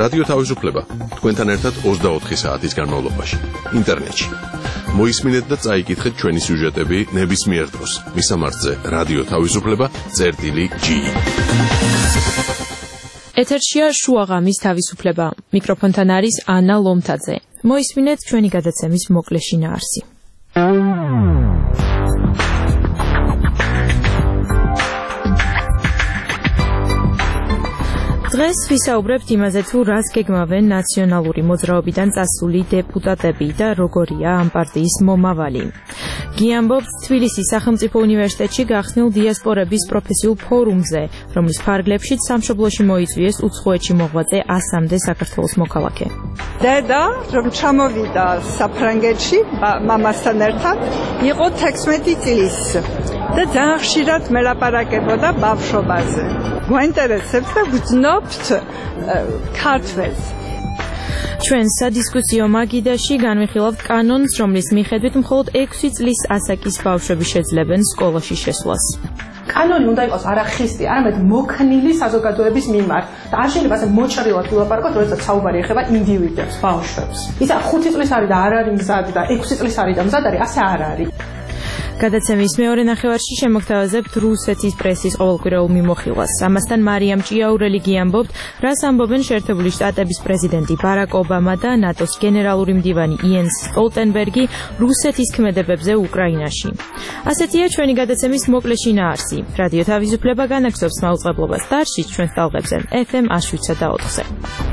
რადიო თავისუფლება თქვენთან ერთად 24 საათის განმავლობაში ინტერნეტში. მოისმინეთ და წაიკითხეთ ჩვენი სიუჟეტები ნებისმიერ დროს. მისამართზე რადიო თავისუფლება.G. ეთერშია შუაღამის თავისუფლება. მიკროფონთან არის ანა ლომთაძე. მოისმინეთ ჩვენი გადაცემის მოკლე შინაარსი. დღეს ვისაუბრებთ იმაზე, თუ რას გეგმავენ ნაციონალური მოძრაობიდან წასული დეპუტატები და როგორია ამ პარტიის მომავალი. გიამბობთ თბილისის სახელმწიფო უნივერსიტეტში გახსნილ დიასპორების პროფესიულ ფორუმზე, რომლის ფარგლებშიც სამშობლოში მოიწვიეს უცხოეთში მოღვაწე 100-მდე საქართველოს მოქალაქე. დედა, რომ ჩამოვიდა საფრანგეთში მამასთან ერთად, იყო 16 წლის და ძალიან ხშირად მელაპარაკებოდა ბავშვობაზე. გვაინტერესებს და ვძნობთ ქართველს. ჩვენ სადისკუსიო მაგიდაში განვიხილავთ კანონს, რომლის მიხედვით მხოლოდ 6 წლის ასაკის ბავშვები შეძლებენ სკოლაში შესვლას. კანონი უნდა იყოს არა ხისტი, არამედ მოქნილი საზოგადოების მიმართ. და არ შეიძლება ასე მოჭრილად ვილაპარაკოთ, როდესაც საუბარი ეხება ინდივიდებს, ბავშვებს. ისა 5 წლის არის და არ არის მზად და 6 წლის არის და მზად არის, ასე არ არის. გადაცემის მეორე ნახევარში შემოგთავაზებთ რუსეთის პრესის ყოველკვირეულ მიმოხილვას. ამასთან მარიამ ჭიაურელი გიამბობთ, რას ამბობენ შეერთებული შტატების პრეზიდენტი ბარაკ ობამა და ნატოს გენერალური მდივანი იენს სტოლტენბერგი რუსეთის ქმედებებზე უკრაინაში. ასეთია ჩვენი გადაცემის მოკლე შინაარსი. რადიო თავისუფლება განაგრძობს მაუწყებლობას დარშიც ჩვენს ტალღებზე FM 107.4-ზე.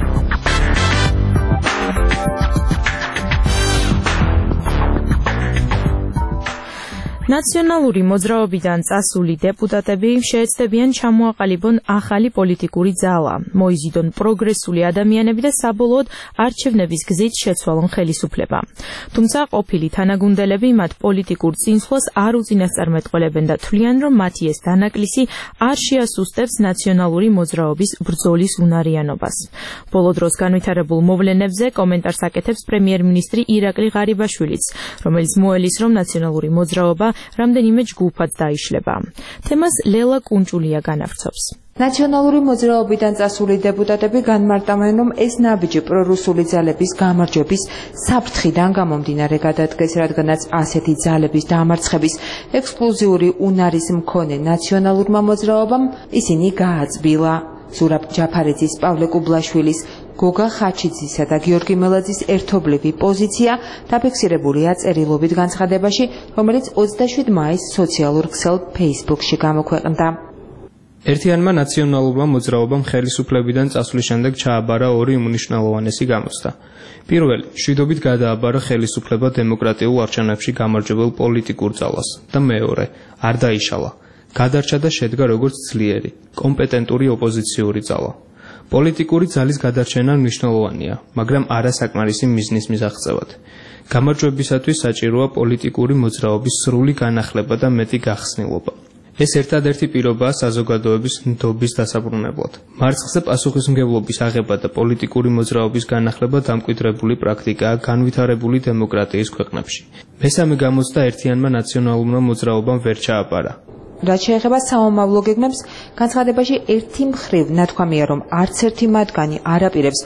ნაციონალური მოძრაობიდან წასული დეპუტატები შეეცდებიან ჩამოაყალიბონ ახალი პოლიტიკური ძალა, მოიზიდონ პროგრესული ადამიანები და საბოლოოდ არჩევნების გზით შეცვალონ ხელისუფლება. თუმცა ყოფილი თანაგუნდელები მათ პოლიტიკურ წინსვლას არ უწინასწარმეტყველებენ და თვლიან, რომ მათი ეს დანაკლისი არ შეასუსტებს ნაციონალური მოძრაობის ბრძოლის უნარიანობას. ბოლო დროს განვითარებულ მოვლენებზე კომენტარს აკეთებს პრემიერ-მინისტრი ირაკლი ღარიბაშვილიც, რომელიც მოელის, რომ ნაციონალური მოძრაობა რამდენიმე ჯგუფად დაიშლება. თემას ლელა კუნჭულია განავრცობს. ნაციონალური მოძრაობიდან წასული დეპუტატები განმარტავენ, რომ ეს ნაბიჯი პრორუსული ძალების გამარჯვების საფრთხიდან გამომდინარე გადადგეს, რადგანაც ასეთი ძალების დამარცხების ექსკლუზიური უნარის მქონე ნაციონალურმა მოძრაობამ ისინი გააწბილა. ზურაბ ჯაფარიძის, პავლე კუბლაშვილის, გოგა ხაჩიძისა და გიორგი მელაძის ერთობლივი პოზიცია დაფიქსირებულია წერილობით განცხადებაში, რომელიც 27 მაისს სოციალურ ქსელ Facebook-ში გამოქვეყნდა. ერთიანმა ნაციონალურმა მოძრაობამ ხელისუფლებიდან წასვლის შემდეგ ჩააბარა ორი უმნიშვნელოვანესი გამოცდა. პირველი, მშვიდობით გადააბარა ხელისუფლება დემოკრატიულ არჩევნებში გამარჯვებულ პოლიტიკურ ძალას და მეორე, არ დაიშალა. გადარჩა და შედგა როგორც ძლიერი, კომპეტენტური ოპოზიციური ძალა. პოლიტიკური ძალის გადარჩენა მნიშვნელოვანია, მაგრამ არა საკმარისი მიზნის მისაღწევად. გამარჯვებისათვის საჭიროა პოლიტიკური მოძრაობის სრული განახლება და მეტი გახსნილობა. ეს ერთადერთი პირობაა საზოგადოების ნდობის დასაბრუნებლად. მარცხზე პასუხისმგებლობის აღება და პოლიტიკური მოძრაობის განახლება დამკვიდრებული პრაქტიკაა განვითარებული დემოკრატიის ქვეყნებში. მესამე გამოცდა ერთიანმა ნაციონალურმა მოძრაობამ ვერ ჩააბარა. რაც შეეხება სამომავლო გეგმებს, განცხადებაში ერთი მხრივ ნათქვამია, რომ არც ერთი მათგანი არ აპირებს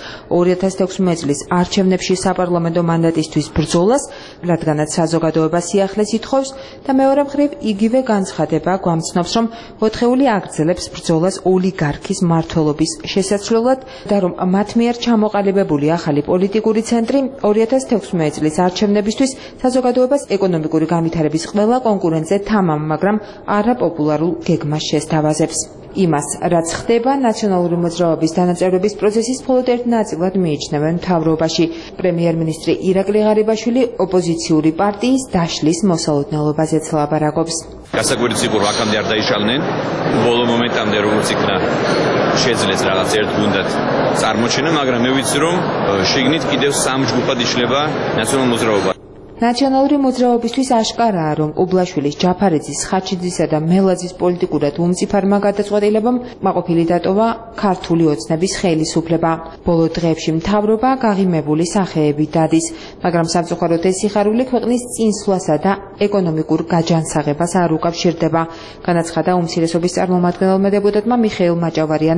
2016 წლის არჩევნებში საპარლამენტო მანდატისთვის ბრძოლას, რადგანაც საზოგადოება სიახლეს ითხოვს, და მეორე მხრივ იგივე განცხადება გვამცნობს, რომ ოთხეული აგრძელებს ბრძოლას ოლიგარქის მმართველობის შესაძლებლად და რომ მათ მიერ ჩამოყალიბებული ახალი პოლიტიკური ცენტრი 2016 წლის არჩევნებისთვის საზოგადოებას ეკონომიკური განვითარების ყველა კონკურენტზე თამამ, მაგრამ არა პოპულარულ გეგმას შესთავაზებს. იმას, რაც ხდება ნაციონალური მოძრაობის დანაწევრების პროცესის მხოლოდ ერთ ნაწილად მიიჩნევენ მთავრობაში. პრემიერ-მინისტრი ირაკლი ღარიბაშვილი ოპოზიციური პარტიის დაშლის მოსალოდნელობაზეც ლაპარაკობს. გასაკვირი ციფრო აქამდე არ დაიშალნენ, ბოლო მომენტამდე როგორც იქნა შეძლეს რაღაც ერთ გუნდად წარმოჩენა, მაგრამ მე ვიცი, რომ შიგნით კიდევ 3 ჯგუფად იშლება ნაციონალური მოძრაობა. ნაციონალური მოძრაობისთვის აშკარაა, რომ უბლაშვილის, ჯაფარიძის, ხაჩიძისა და მელაძის პოლიტიკურად უმწიფარმა გადაწყვეტილებამ მაყოფილი დატოვა ქართული ოცნების ხელისუფლება. ბოლო დღეებში მთავრობა გაღიმებული სახეებით დადის, მაგრამ სამწუხაროდ ეს სიხარული ქვეყნის წინსვლასა და ეკონომიკურ გაჯანსაღებას არ უკავშირდება. განაცხადა უმცირესობის წარმომადგენელმა დეპუტატმა მიხეილ მაჭავარიანმა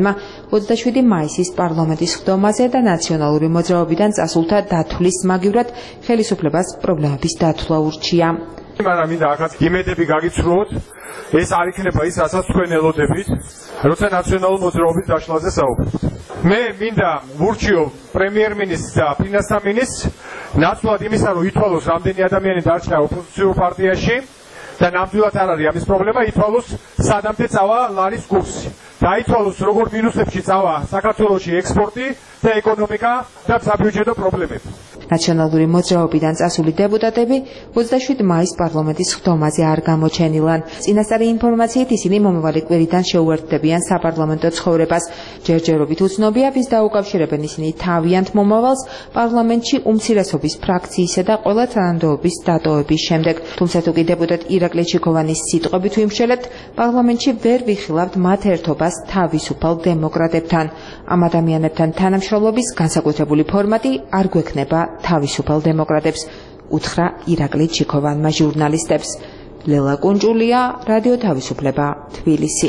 27 მაისის პარლამენტის ხდომაზე და ნაციონალური მოძრაობიდან წასულთა დათვლის მაგივრად ხელისუფლებას პრობლემების დათვლა ურჩია. მაგრამ მინდა ახაც იმედები გაგიცრუოთ, ეს არ იქნება ის, რასაც თქვენ ელოდებით, როცა ნაციონალურ მოძრაობის დაშლაზე საუბრობთ. მე მინდა ვურჩიო პრემიერ-მინისტრს და ფინანსთა მინისტრს ნაცვლად იმისა, რომ ითვალოს რამდენი ადამიანი დარჩა ოპოზიციურ პარტიაში და ნამდვილად არ არის ამის პრობლემა, ითვალოს სადამდე წავა ლარის კურსი. დაითვალოს როგორ მინუსებში წავა საქართველოში ექსპორტი და ეკონომიკა და საბიუჯეტო პრობლემები. ნაციონალური მოძრაობიდან წასული დეპუტატები 27 მაის პარლამენტის ხდომაზე არ გამოჩენილან. წინასწარი ინფორმაციით ისინი მომავალი კვირიდან შეუერთდებიან საპარლამენტო ცხოვრებას. ჯერჯერობით უცნობია, ვის დაუკავშირებენ ისინი თავიანთ მომავალს პარლამენტში უმცირესობის ფრაქციისა და ყველა თანამდებობის დატოვების შემდეგ. თუმცა თუ კი დეპუტატ ირაკლი ჩიქოვანის სიტყვებით ვიმშელებთ, პარლამენტში ვერ ვიხილავთ მათ ერთობას თავისუფალ დემოკრატებთან. ამ ადამიანებთან თანამშრომლობის განსაკუთრებული ფორმატი არ გვექნება თავისუფალ დემოკრატებს, უთხრა ირაკლი ჩიქოვანმა ჟურნალისტებს. ლელა კუნჭულია, რადიო თავისუფლება, თბილისი.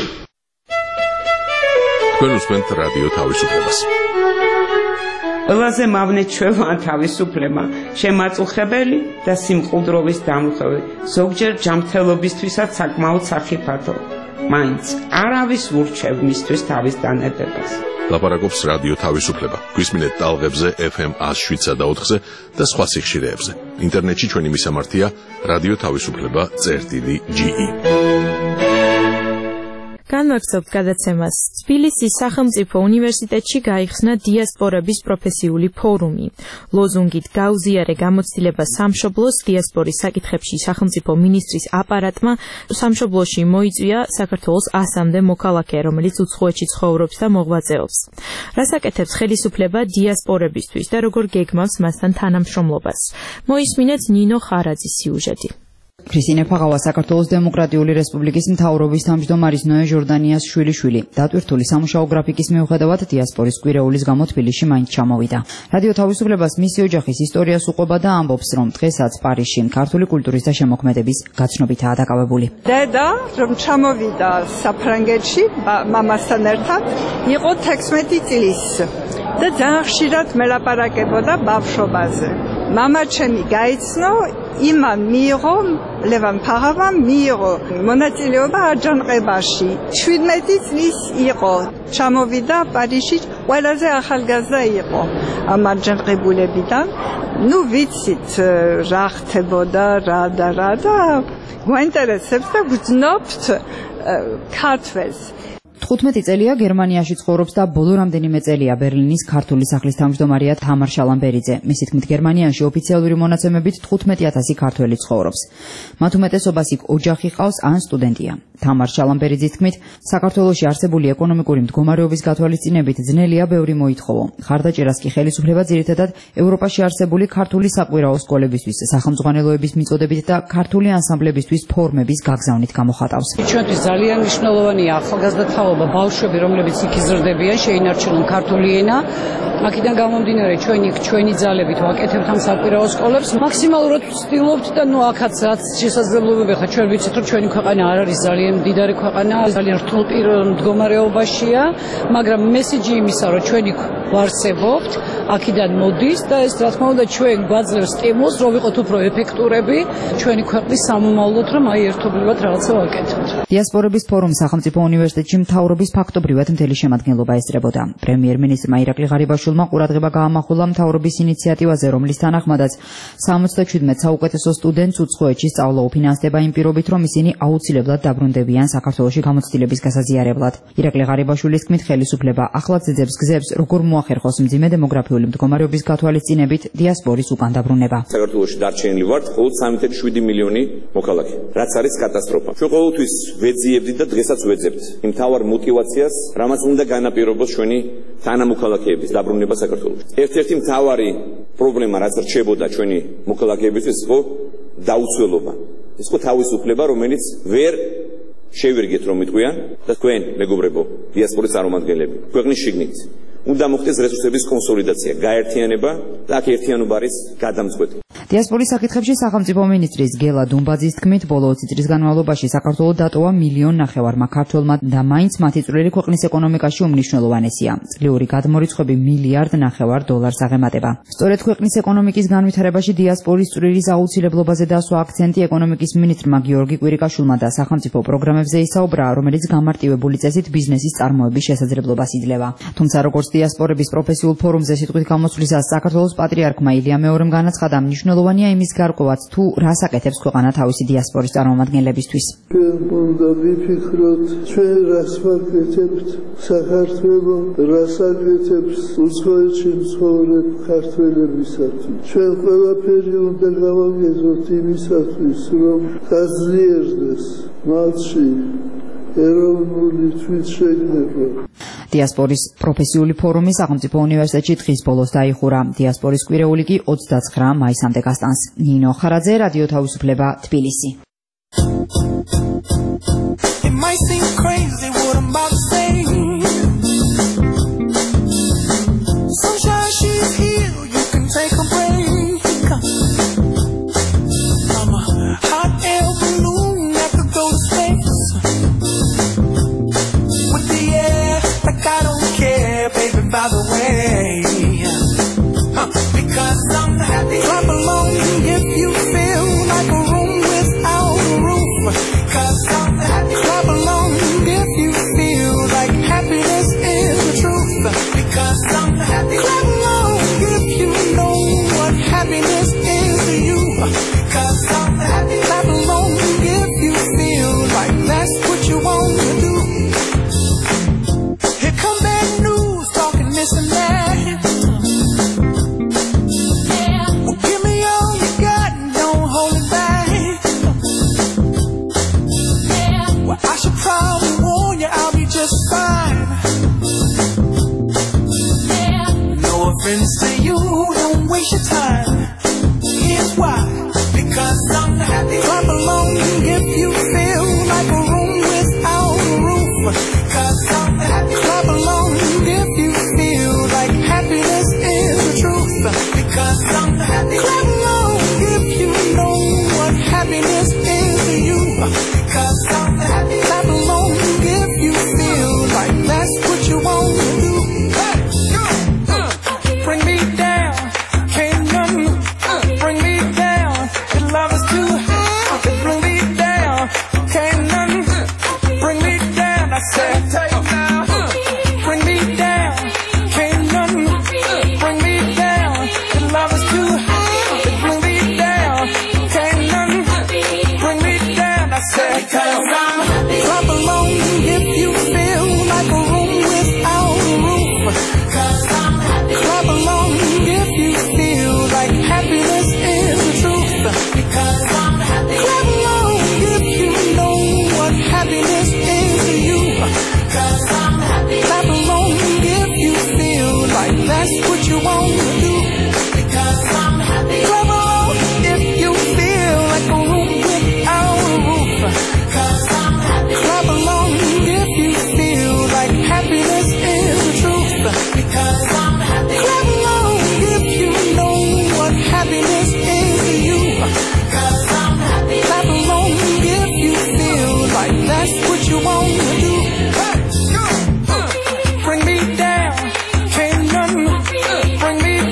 თქვენ უსმენთ რადიო თავისუფლებას. ყველაზე მავნე ჩვევა თავისუფლება, შემაწუხებელი და სიმყუდროვის დამხები, ზოგჯერ ჯანმრთელობისთვისაც საკმაოდ სახიფათო. მაინც არავის ურჩევ მისთვის თავის დანებებას. ლაპარაკობს რადიო თავისუფლება. გვისმინეთ ტალღებზე FM 107-ზე და 4-ზე და სხვა სიხშირეებზე. ინტერნეტში ჩვენი მისამართია რადიო თავისუფლება.ge. განვაგრძობთ გადაცემას. თბილისის სახელმწიფო უნივერსიტეტში გაიხსნა დიასპორების პროფესიული ფორუმი. ლოზუნგით გაუზიარე გამოცდილება სამშობლოს დიასპორის საკითხებში სახელმწიფო მინისტრის აპარატმა სამშობლოში მოიწვია საქართველოს 100-მდე მოქალაქე, რომელიც უცხოეთში ცხოვრობს და მოღვაწეობს. რას აკეთებს ხელისუფლება დიასპორებისთვის და როგორ გეგმავს მასთან თანამშრომლობას? მოისმინეთ ნინო ხარაძის სიუჟეტი. ქრისტინე ფაღავა საქართველოს დემოკრატიული რესპუბლიკის მთავრობის თავმჯდომარის ნოე ჟორდანიას შვილიშვილი დატვირთული სამუშაო გრაფიკის მიუხედავად დიასპორის კვირეულის გამო თბილისში მაინც ჩამოვიდა. რადიო თავისუფლებას მისი ოჯახის ისტორიას უყვება და ამბობს, რომ დღესაც პარიზში ქართული კულტურის და შემოქმედების გაცნობითაა დაკავებული. დედა რომ ჩამოვიდა საფრანგეთში მამასთან ერთად, იყო 16 წლის და ძალიან ხშირად მელაპარაკებოდა ბავშვობაზე. მამა ჩემი გაიცნო, იმან მიიღო, ლევან ფაღავამ მიიღო მონაწილეობა აჯანყებაში. 17 წლის იყო, ჩამოვიდა პარიზში, ყველაზე ახალგაზრდა იყო ამ აჯანყებულებიდან. ნუ ვიცით რა ხდებოდა, რა და გვაინტერესებს და გძნობთ ქართველს. 15 წელია გერმანიაში ცხოვრობს და ბოლო რამდენიმე წელია ბერლინის ქართული სახლის თავმჯდომარეა თამარ შალამბერიძე. მისი თქმით, გერმანიაში ოფიციალური მონაცემებით 15,000 ქართველი ცხოვრობს. მათ უმეტესობას იქ ოჯახი ყავს ან სტუდენტია. თამარ შალამბერიძის თქმით, საქართველოში არსებული ეკონომიკური მდგომარეობის გათვალისწინებით ძნელია ბევრი მოითხოვო. ხარდაჭერას კი ხელისუფლება ძირითადად ევროპაში არსებული ქართული საკვირაო სკოლებისთვის, სახელმძღვანელოების მიწოდებით და ქართული ანსამბლებისთვის ფორმების გაგზავნით გამოხატავს. ჩვენთვის ძალიან მნიშვნელოვანია ახალგაზრდა ბავშვები, რომლებიც იქ იზრდებიან, შეინარჩუნონ ქართული ენა. აქედან გამომდინარე, ჩვენი ძალებით ვაკეთებთ ამ საკვირაო სკოლებს. მაქსიმალურად ვცდილობთ და აქაც რაც შესაძლებლობები ხა ჩვენ ვიცით, რომ ჩვენი ქვეყანა არ არის ძალიან მდიდარი ქვეყანა, ძალიან რთულ მდგომარეობაშია, მაგრამ მესიჯი იმისა, რომ ჩვენი ვარსებობთ, აქედან მოდის და ეს რა თქმა უნდა ჩვენ გვაძლევს სტიმულს, რომ ვიყოთ უფრო ეფექტურები ჩვენი ქვეყნის სამომავლოდ, რომ ერთობლივად რაღაცა ვაკეთოთ. დიასპორების ფორუმ სახელმწიფო უნივერსიტეტში მთავრობის ფაქტობრივად მთელი შემადგენლობა ესწრებოდა. პრემიერ-მინისტრმა ირაკლი ღარიბაშვილმა ყურადღება გაამახვილა მთავრობის ინიციატივაზე, რომლის თანახმადაც 77 საუკეთესო სტუდენტს უცხოეთში სწავლა უფინანსდება იმ პირობით, რომ ისინი აუცილებლად დაბრუნდებიან საქართველოში გამოცდილების გასაზიარებლად. ირაკლი ღარიბაშვილის თქმით, ხელისუფლება ახლად ძებს გზებს, როგორ მოახერხოს მძიმე დემოგრაფიული მდგომარეობის გათვალისწინებით დიასპორის უკან დაბრუნება. საქართველოში დარჩენილი ვართ მხოლოდ 3.7 მილიონი მოქალაქე, რაც არის კატასტროფა. ჩვენ ყოველთვის ვეძიებდით და დღესაც ვეძებთ იმ თავარ мотивაციას, რამაც უნდა განაპირობოს ჩვენი თანამოქალაქეების დაბრუნება საქართველოში. ერთ-ერთი მთავარი პრობლემა, რაც რჩებოდა ჩვენი მოქალაქეებისთვის, იყო დაუცველობა. ეს იყო თავისუფლება, რომელიც ვერ შევირგეთ რომ იტყვიან და თქვენ, მეგობრებო, დიასპორის წარმომადგენლები, ქვეყნის შიგნით უნდა მოხდეს რესურსების კონსოლიდაცია, გაერთიანება და აქ ერთიანობა არის გადამწყვეტი. დიასპორის საკითხებში სახელმწიფო მინისტრის გელა დუმბაძის თქმით, ბოლო 20 წლის განმავლობაში საქართველოს დატოვა 1.5 მილიონმა ქართველმა და მაინც მათი წვლილი ქვეყნის ეკონომიკაში უმნიშვნელოვანესია. წლიური გადმორიცხვები $1.5 მილიარდ აღემატება. სწორედ ქვეყნის ეკონომიკის განვითარებაში დიასპორის წვლილის აუცილებლობაზე დასვა აქცენტი ეკონომიკის მინისტრმა გიორგი კვირიკაშვილმა და სახელმწიფო პროგრამებზე ისაუბრა, რომელიც გამარტივებული წესით ბიზნესის წარმოების შესაძლებლობას იძლევა. თუმცა როგორც დიასპორების პროფესიულ ფორუმზე სიტყვით გამოსვლისას საქართველოს პატრიარქმა ილია მეორემ განაცხადა, მნიშვნელოვანია იმის გარკვევაც თუ რას აკეთებს ქვეყანა თავისი დიასპორის წარმომადგენლებისთვის. უნდა ვიფიქროთ, ჩვენ რას ვაკეთებთ საქართველოს, რას აკეთებს უცხოეთში მცხოვრებ ქართველებისათვის. ჩვენ ყველაფერი უნდა გავაკეთოთ იმისათვის, რომ გაძლიერდეს მათში ეროვნული თვითშეგნება. დიასპორის პროფესიული ფორუმი სახელმწიფო უნივერსიტეტში დღის ბოლოს დაიხურა. დიასპორის კვირეული კი 29 მაისამდე გასტანს. ნინო ხარაძე, რადიო თავისუფლება, თბილისი. By the way, because I'm happy. Clap along if you feel like a room without a roof. Because I'm happy. Clap along if you feel like happiness is the truth. Because I'm happy. Clap along if you know what happiness is to you. Because I'm happy. Clap along if you feel like that's what you want to do. Here come bad news talking this and that. Well, give me all you got and don't hold it back. Well, I should probably warn you I'll be just fine. No offense to you, don't waste your time. Here's why. Because I'm happy. Clap along if you feel like a room without a roof. Because I'm happy. Clap along if you feel like happiness is the truth. Because I'm happy. Clap along if you know what happiness is to you. Because I'm happy. Clap along if you feel like that's what you want to do. Bring me down, can't nothing bring me down. The love is too high. Bring me down, can't nothing bring me down. I said, take now. Bring me down, can't nothing bring me down. The love is too high. Bring me down, can't nothing bring me down. I said, because I'm happy. Clap along if you feel like a room without a roof. Because I'm happy. Clap along if you feel like happiness is the truth. Because I'm happy. Clap along if you know what happiness is to you. Because I'm happy. Clap along if you feel like that's what you want to do. Because I'm happy. Clap along if you feel like a room without a roof. Because I'm happy. Clap along if you feel like happiness is the truth. Because I'm happy. Clap along if you know what happiness is to you. Because I'm happy. Clap along if you feel like that's what you want to do. Bring me down, can't nothing bring me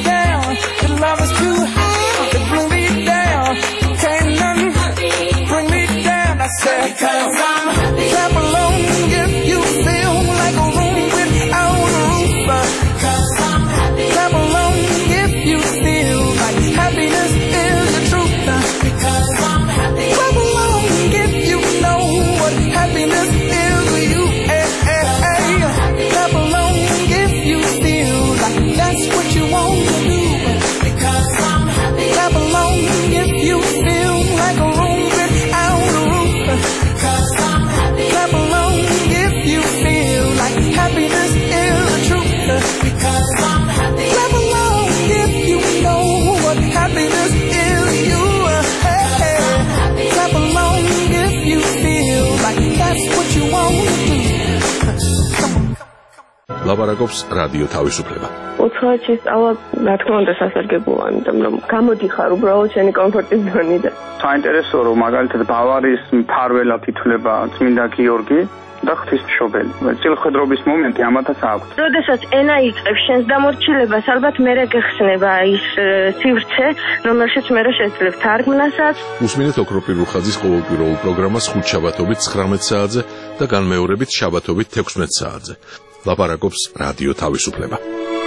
ლაპარაკობს რადიო თავისუფლება. უცხოეთში სწავლა, რა თქმა უნდა, სასარგებლოა, იმიტომ რომ გამოდიხარ უბრალოდ შენი კომფორტის ზონიდან. საინტერესოა, რომ მაგალითად ბავარიის მფარველად ითვლება წმინდა გიორგი და ღვთისმშობელი. წილხედრობის მომენტი ამათაც აქვს. როდესაც ენა იწყებს შენს დამორჩილებას, ალბათ მერე გეხსნება ის სივრცე, რომელშიც მერე შეძლებ თარგმნასაც. უსმინეთ ოქროპირუხაძის ყოველკვირეულ პროგრამას ხუთშაბათობით 19 საათზე და განმეორებით შაბათობით 16 საათზე. ლაპარაკობს რადიო თავისუფლება.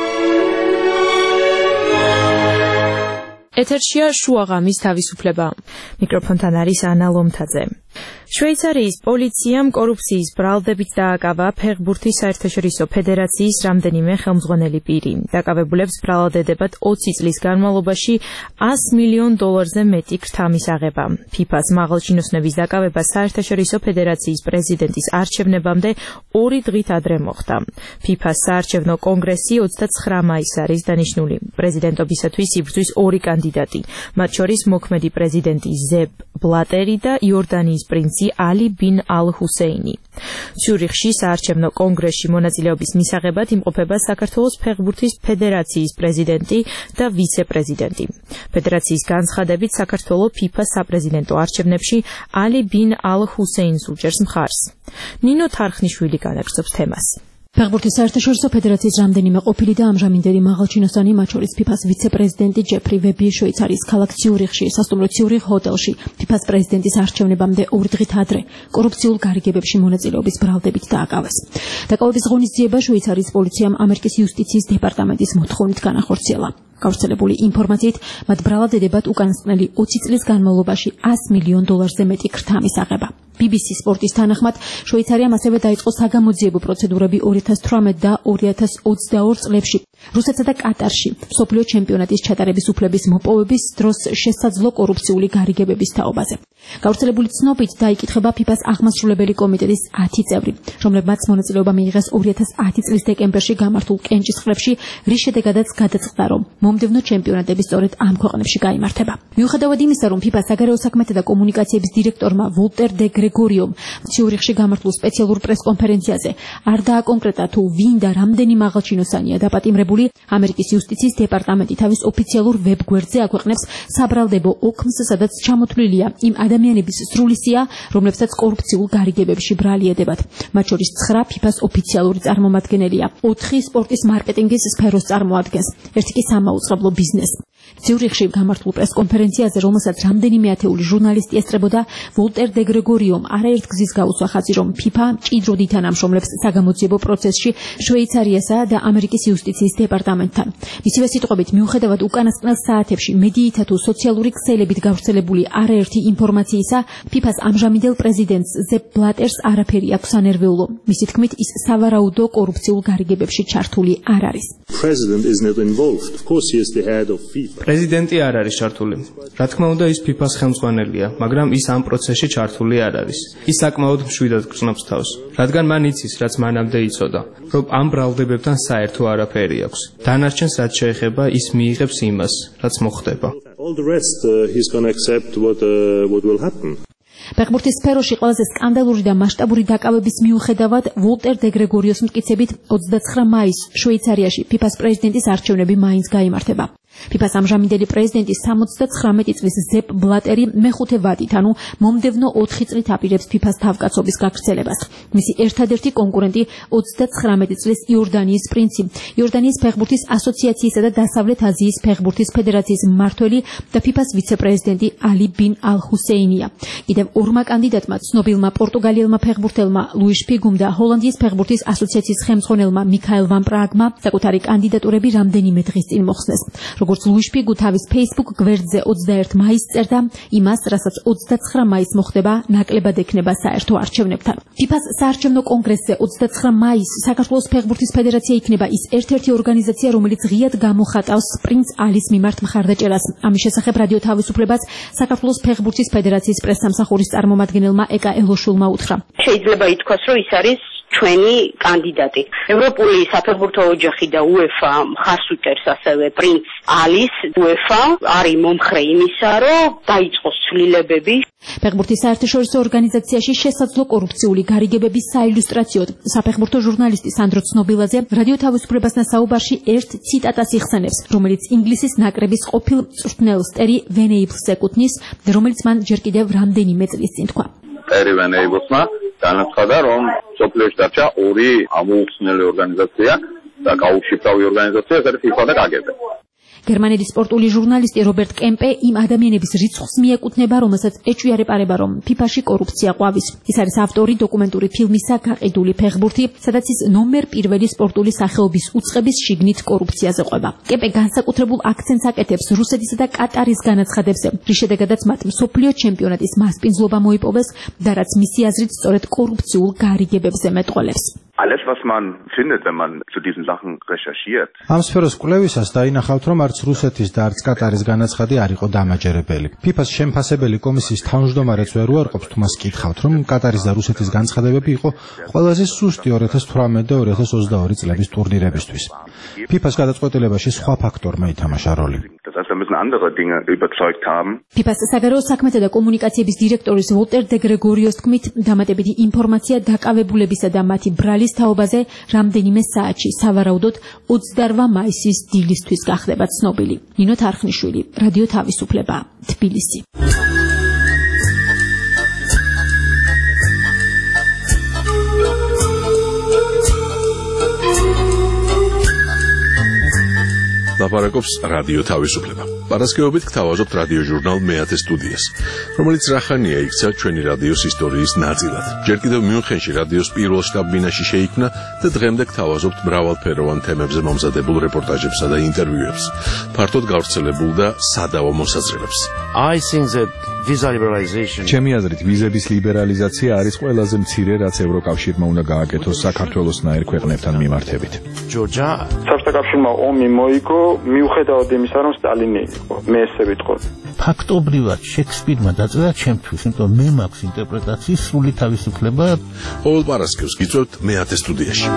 ეთერშია შუაღამის თავისუფლება. მიკროფონთან არის ანა ლომთაძე. შვეიცარიის პოლიციამ კორუფციის ბრალდებით დააკავა ფეხბურთის საერთაშორისო ფედერაციის რამდენიმე ხელმძღვანელი პირი. დაკავებულებს ბრალდებათ 20 წლის განმავლობაში $100 მილიონ მეტი ქრთა მისაღება. ფიფას მაღალჩინოსნების დაკავება საერთაშორისო ფედერაციის პრეზიდენტის არჩევნებამდე 2 დღით ადრე მოხდა. ფიფას საარჩევნო კონგრესი 29 მაისს არის დანიშნული. პრეზიდენტობისათვის იბრძვის 2 კანდიდატი, მათ შორის მოქმედი პრეზიდენტი ზეპ ბლატერი და იორდანიის პრინცი ალი ბინ ალ ჰუსეინი. ციურიხში საარჩევნო კონგრესში მონაწილეობის მისაღებად იმყოფება საქართველოს ფეხბურთის ფედერაციის პრეზიდენტი და ვიცე-პრეზიდენტი. ფედერაციის განცხადებით საქართველოს ფიფას საპრეზიდენტო არჩევნებში ალი ბინ ალ ჰუსეინს უჭერს მხარს. ნინო თარხნიშვილი განაგრძობს თემას. ფეხბურთის საერთაშორისო ფედერაციის რამდენიმე ყოფილი და ამჟამინდელი მაღალჩინოსანი, მათ შორის ფიფას ვიცე-პრეზიდენტი ჯეფრი ვები შვეიცარიის ქალაქ ციურიხში, სასტუმრო ციურიხ ჰოტელში, ფიფას პრეზიდენტის არჩევნებამდე 2 დღით ადრე კორუფციულ გარიგებებში მონაწილეობის ბრალდებით დააკავეს. დაკავების ღონისძიება შვეიცარიის პოლიციამ ამერიკის იუსტიციის დეპარტამენტის მოთხოვნით განახორციელა. გავრცელებული ინფორმაციით, მათ ბრალდებათ უკანასკნელი 20 წლის განმავლობაში $100 მილიონ მეტი ქრთა მისაღება. BBC სპორტის თანახმად, შვეიცარიამ ასევე დაიწყო საგამოძიებო პროცედურები 2018 და 2022 წლებში. რუსეთსა და კატარში მსოფლიო ჩემპიონატის ჩატარების უფლების მოპოვების დროს შესაძლო კორუფციული გარიგებების თაობაზე. გავრცელებული ცნობით დაიკითხება ფიფას აღმასრულებელი კომიტეტის 10 წევრი, რომლებმაც მონაწილეობა მიიღეს 2010 წლის დეკემბერში გამართულ კენჭისყრებში, რის შედეგადაც გადაწყდა, რომ მომდევნო ჩემპიონატები სწორედ ამ ქვეყნებში გაიმართება. მიუხედავად იმისა, რომ ფიფას საგარეო საქმეთა და კომუნიკაციების დირექტორმა ვოლტერ დე გრეგორიომ ციურიხში გამართულ სპეციალურ პრესკონფერენციაზე არ დააკონკრეტა თუ ვინ და რამდენი მაღალჩინოსანია დაპატიმრებული, ამერიკის იუსტიციის დეპარტამენტი თავის ოფიციალურ ვებგვერდზე აქვეყნებს საბრალდებო ოქმს, სადაც ჩამოთვლილია იმ ადამიანების სრული სია, რომლებსაც კორუფციულ გარიგებებში ბრალი ედებათ. მათ შორის 9 ფიფას ოფიციალური წარმომადგენელია, 4 სპორტის მარკეტინგის სფეროს წარმოადგენს, ერთი კი სამაუწყებლო ბიზნესი. ციურიხში გამართულ პრესკონფერენციაზე, რომელსაც რამდენიმე ათეული ჟურნალისტი ესწრებოდა, ვოლტერ დე გრეგორიომ არაერთ გზის გაუსვა ხაზი, რომ ფიფა მჭიდროდ ითანამშრომლებს საგამოძიებო პროცესში შვეიცარიასა და ამერიკის იუსტიციის დეპარტამენტთან. მისივე სიტყვებით, მიუხედავად უკანასკნელ საათებში მედიითა თუ სოციალური ქსელებით გავრცელებული არაერთი ინფორმაციისა, ფიფას ამჟამინდელ პრეზიდენტს ზეპ ბლატერს არაფერი აქვს ანერვეულო. მისი თქმით, ის სავარაუდო კორუფციულ გარიგებებში ჩართული არ არის. პრეზიდენტი არ არის ჩართული. რა თქმა უნდა, ის ფიფას ხელმძღვანელია, მაგრამ ის ამ პროცესში ჩართული არ არის. ის საკმაოდ მშვიდად გრძნობს თავს, რადგან მან იცის, რაც მანამდე იცოდა, რომ ამ ბრალდებებთან საერთო არაფერი აქვს. დანარჩენს, რაც შეეხება, ის მიიღებს იმას, რაც მოხდება. ფეხბურთის სფეროში ყველაზე სკანდალური და მასშტაბური დაკავების მიუხედავად, ვოლტერ დე გრეგორიოს მტკიცებით 29 მაისს შვეიცარიაში ფიფას პრეზიდენტის არჩევნები მაინც გაიმართება. ფიფას ამჟამინდელი პრეზიდენტი 79 წლის ზეპ ბლატერი მეხუთე ვადით, ანუ მომდევნო 4 წლით აპირებს ფიფას თავკაცობის გაგრძელებას. მისი ერთადერთი კონკურენტი 39 წლის იორდანიის პრინცი, იორდანიის ფეხბურთის ასოციაციისა და დასავლეთ აზიის ფეხბურთის ფედერაციის მმართველი და ფიფას ვიცე-პრეზიდენტი ალი ბინ ალ ჰუსეინია. კიდევ ორმა კანდიდატმა, ცნობილმა პორტუგალიელმა ფეხბურთელმა ლუიშ ფიგუმ და ჰოლანდიის ფეხბურთის ასოციაციის ხელმძღვანელმა მიქაელ ვან პრაგმა საკუთარი კანდიდატურები რამდენიმე დღის წინ მოხსნეს. როგორც ლუიშ ფიგუ თავის Facebook გვერდზე 21 მაისს წერდა, იმას, რასაც 29 მაისს მოხდება, ნაკლებად ექნება საერთო არჩევნებთან. ფიფას საარჩევნო კონგრესზე 29 მაისს საქართველოს ფეხბურთის ფედერაცია იქნება ის ერთ-ერთი ორგანიზაცია, რომელიც ღიად გამოხატავს პრინც ალის მიმართ მხარდაჭერას. ამის შესახებ რადიო თავისუფლებას საქართველოს ფეხბურთის ფედერაციის პრესსამსახურის წარმომადგენელმა ეკა ელოშულმა უთხრა. შეიძლება ითქვას, რომ ის არის ჩვენი კანდიდატი. ევროპული საფეხბურთო ოჯახი და UEFA მხარს უჭერს ასევე პრინც ალის. UEFA არის მომხრე იმისა, რომ დაიწყოს ცვლილებები. ფეხბურთის საერთაშორისო ორგანიზაციაში შესაძლო კორუფციული გარიგებების საილუსტრაციოდ საფეხბურთო ჟურნალისტი სანდრო ცნობილაძე რადიო თავისუფლებასთან საუბარში ერთ ციტატას იხსენებს, რომელიც ინგლისის ნაკრების ყოფილ მწვრთნელს ტერი ვენეიბლს ეკუთვნის, რომელიც მან ჯერ კიდევ რამდენიმე წლის წინ თქვა. ტერი ვენეიბლსმა განაცხადა, რომ სოფლიოში დარჩა ორი ამოუხსნელი ორგანიზაცია და გაუშიფრავი ორგანიზაცია, ეს არის FIFA და KGB. გერმანელი სპორტული ჟურნალისტი რობერტ კემპე იმ ადამიანების რიცხვს მიეკუთვნება, რომელსაც ეჭვიარება, რომ ფიფაში კორუფცია ყვავის. ის არის ავტორი დოკუმენტური ფილმისა „გაყიდული ფეხბურთი“, სადაც ის ნომერ პირველი სპორტული სახეობის უწყების შიგნით კორუფციაზე ყვება. კემპე განსაკუთრებულ აქცენტს აკეთებს რუსეთისა და კატარის განაცხადებებზე, რის შედეგადაც მათ მსოფლიო ჩემპიონატის მასპინძლობა მოიპოვეს და რაც მისი აზრით სწორედ კორუფციულ გარიგებებზე მეტყოლებს. Alles, was man findet, wenn man zu diesen Sachen recherchiert. ამ სფეროს კვლევისას დაინახავთ, რომ არც რუსეთის და არც კატარის განაცხადი არ იყო დამაჯერებელი. ფიფას შემფასებელი კომისიის თავმჯდომარეც ვერ უარყოფს, თუ მას კითხავთ, რომ კატარის და რუსეთის განცხადებები იყო ყველაზე სუსტი 2018 და 2022 წლების ტურნირებისთვის. ფიფას გადაწყვეტილებაში სხვა ფაქტორმა ითამაშა როლი. Das heißt, da müssen andere Dinge überzeugt haben. ფიფას საგარეო საქმეთა და კომუნიკაციების დირექტორის ვოლტერ დე გრეგორიოს თქმით, დამატებითი ინფორმაცია დაკავებულებისა და მათი ბრალის თაობაზე რამდენიმე საათში სავარაუდოდ 28 მაისის დილისთვის გახდება ცნობილი. ნინო თარხნიშვილი, რადიო თავისუფლება, თბილისი. ლაპარაკობს რადიო თავისუფლება. პარასკევობით გთავაზობთ რადიო ჟურნალ მეათე სტუდიას, რომელიც რახანია იქცა ჩვენი რადიოს ისტორიის ნაწილად. ჯერ კიდევ მიუნხენში რადიოს პირველ შტაბ-ბინაში შეიქმნა და დღემდე გთავაზობთ მრავალფეროვან თემებზე მომზადებულ რეპორტაჟებსა და ინტერვიუებს, ფართოდ გავრცელებულ და სადავო მოსაზრებებს. ჩემი აზრით, ვიზების ლიბერალიზაცია არის ყველაზე მცირე, რაც ევროკავშირმა უნდა გააკეთოს საქართველოსნაირ ქვეყნებთან მიმართებით. საბჭოთა კავშირმა ომი მოიგო, მიუხედავად იმისა, რომ სტალინი იყო. მე ესე ვიტყოდი. ფაქტობრივად შექსპირმა დაწერა ჩემთვის, იმიტომ მე მაქვს ინტერპრეტაციის სრული თავისუფლება. ყოველ პარასკევს გიწევთ მეათე სტუდიაში.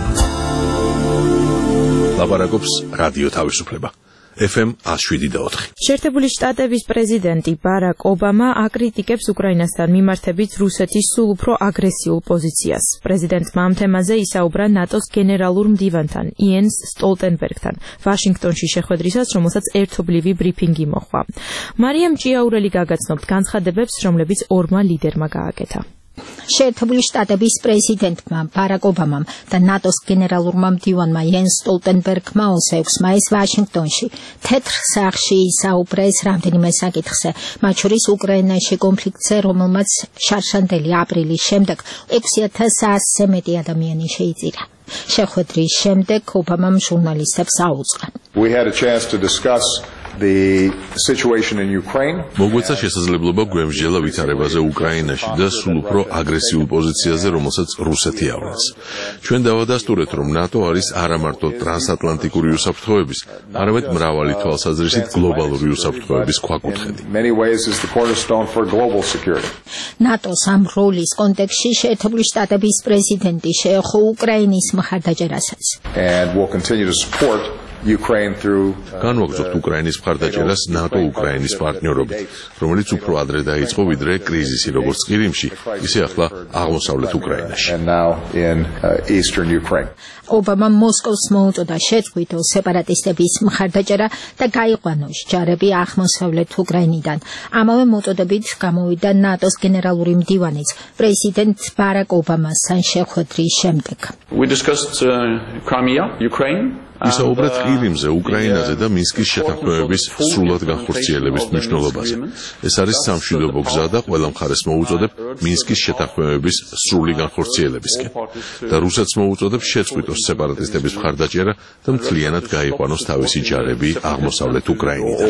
ლაპარაკობს რადიო თავისუფლება. FM 107.4. შეერთებული შტატების პრეზიდენტი ბარაკ ობამა აკრიტიკებს უკრაინასთან მიმართებით რუსეთის სულ უფრო აგრესიულ პოზიციას. პრეზიდენტმა ამ თემაზე ისაუბრა ნატოს გენერალურ მდივანთან იენს სტოლტენბერგთან ვაშინგტონში შეხვედრისას, რომელსაც ერთობლივი ბრიფინგი მოჰყვა. მარიამ ჭიაურელი გაგაცნობთ განცხადებებს, რომლებიც ორმა ლიდერმა გააკეთა. შეერთებული შტატების პრეზიდენტმა ბარაკ ობამამ და ნატოს გენერალურმა მდივანმა იენს სტოლტენბერგმა 26 მაისს ვაშინგტონში თეთრ სახლში ისაუბრეს რამდენიმე საკითხზე, მათ შორის უკრაინაში კონფლიქტზე, რომელმაც შარშანდელი april's შემდეგ 6100-ზე მეტი ადამიანი შეიწირა. შეხვედრის შემდეგ ობამამ ჟურნალისტებს აუწყა. We had a chance to discuss the situation in Ukraine. მოგვეცა შესაძლებლობა გვემსჯელა ვითარებაზე უკრაინაში და სულ უფრო აგრესიულ პოზიციაზე, რომელსაც რუსეთი ავლენს. ჩვენ დავადასტურეთ, რომ ნატო არის არა მარტო ტრანსატლანტიკური უსაფრთხოების, არამედ მრავალი თვალსაზრისით გლობალური უსაფრთხოების ქვაკუთხედი. Many ways is the cornerstone for global security. ნატოს ამ როლის კონტექსტში შეერთებული შტატების პრეზიდენტი შეეხო უკრაინის მხარდაჭერასაც. And we'll continue to support Ukraine through განვაგრძობთ უკრაინის მხარდაჭერას ნატო-უკრაინის პარტნიორობით, რომელიც უფრო ადრე დაიწყო ვიდრე კრიზისი როგორც ყირიმში, ისე ახლა აღმოსავლეთ უკრაინაში. ობამა მოსკოვს მოუწოდა შეწყვიტო სეპარატისტების მხარდაჭერა და გაიყვანოს ჯარები აღმოსავლეთ უკრაინიდან. ამავე მოწოდებით გამოვიდა ნატოს გენერალური მდივანიც პრეზიდენტ ბარაკ ობამასთან შეხვედრის შემდეგ. We discussed Crimea, Ukraine. ისაუბრეთ ყირიმზე, უკრაინაზე და მინსკის შეთანხმებების სრულად განხორციელების მნიშვნელობაზე. ეს არის სამშვიდობო გზა და ყველა მხარეს მოუწოდებ მინსკის შეთანხმებების სრული განხორციელებისკენ. და რუსეთს მოუწოდებ შეწყვიტოს სეპარატისტების მხარდაჭერა და მთლიანად გაიყვანოს თავისი ჯარები აღმოსავლეთ უკრაინიდან.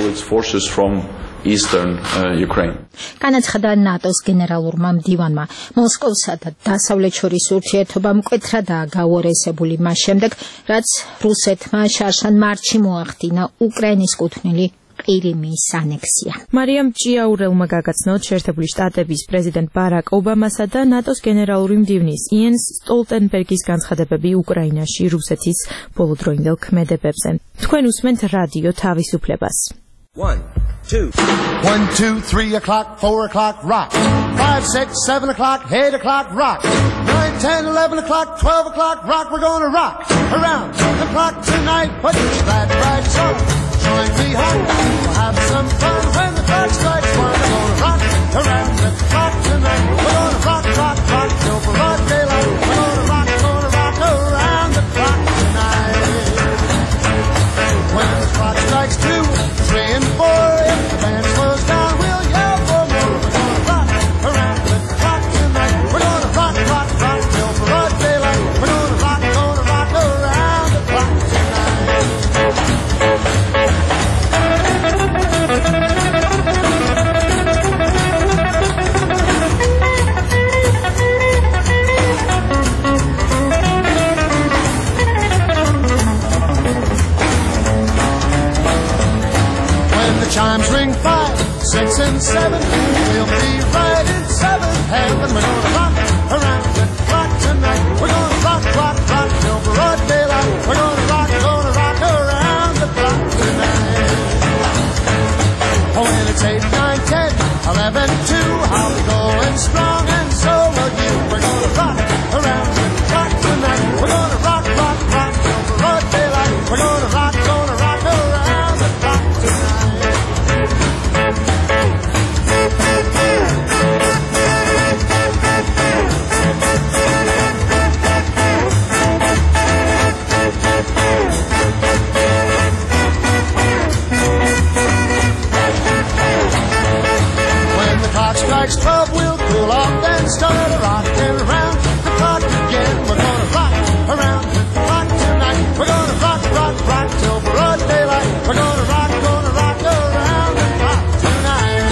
განაცხადა ნატოს გენერალურმა მდივანმა, მოსკოვსა და დასავლეთ შორის ურთიერთობა მკვეთრადაა გაუარესებული მას შემდეგ, რაც რუსეთმა შარშან მარტში მოახდინა უკრაინის კუთვნილი ყირიმის ანექსია. მარიამ ჭიაურელმა გაგაცნოთ შეერთებული შტატების პრეზიდენტ ბარაკ ობამასა და ნატოს გენერალური მდივნის იენს სტოლტენბერგის განცხადებები უკრაინაში რუსეთის ბოლოდროინდელ ქმედებებზე. თქვენ უსმენთ რადიო თავისუფლებას. 1, 2, 1, 2, 3 o'clock, 4 o'clock, rock. 5, 6, 7 o'clock, 8 o'clock, rock. 9, 10, 11 o'clock, 12 o'clock, rock. We're gonna rock around the clock tonight. Put your glad rags on, join me hot. We'll have some fun when the clock strikes 1. We're gonna rock around the clock tonight. We're gonna rock, rock, rock till broad daylight. We're gonna rock around the clock tonight. When the clock strikes 2, 3 and 4, if the band slows down, we'll yell for more. We're gonna rock around the clock tonight. We're gonna rock, rock, rock till broad daylight. We're gonna rock around the clock tonight. Chimes ring 5, 6, and 7. We'll be right in 7th heaven. We're gonna rock around the clock tonight. We're gonna rock, rock, rock till broad daylight. We're gonna rock around the clock tonight. Oh, when it's 8, 9, 10, 11, 2, I'll be going strong, and so will you. We're gonna rock around the clock tonight. We're gonna rock, rock, rock till broad daylight. We're gonna rock around the clock tonight. When the clock strikes 12, we'll cool off and start rocking around the clock again. We're gonna rock around the clock tonight. We're gonna rock, rock, rock till broad daylight. We're gonna rock around the clock tonight.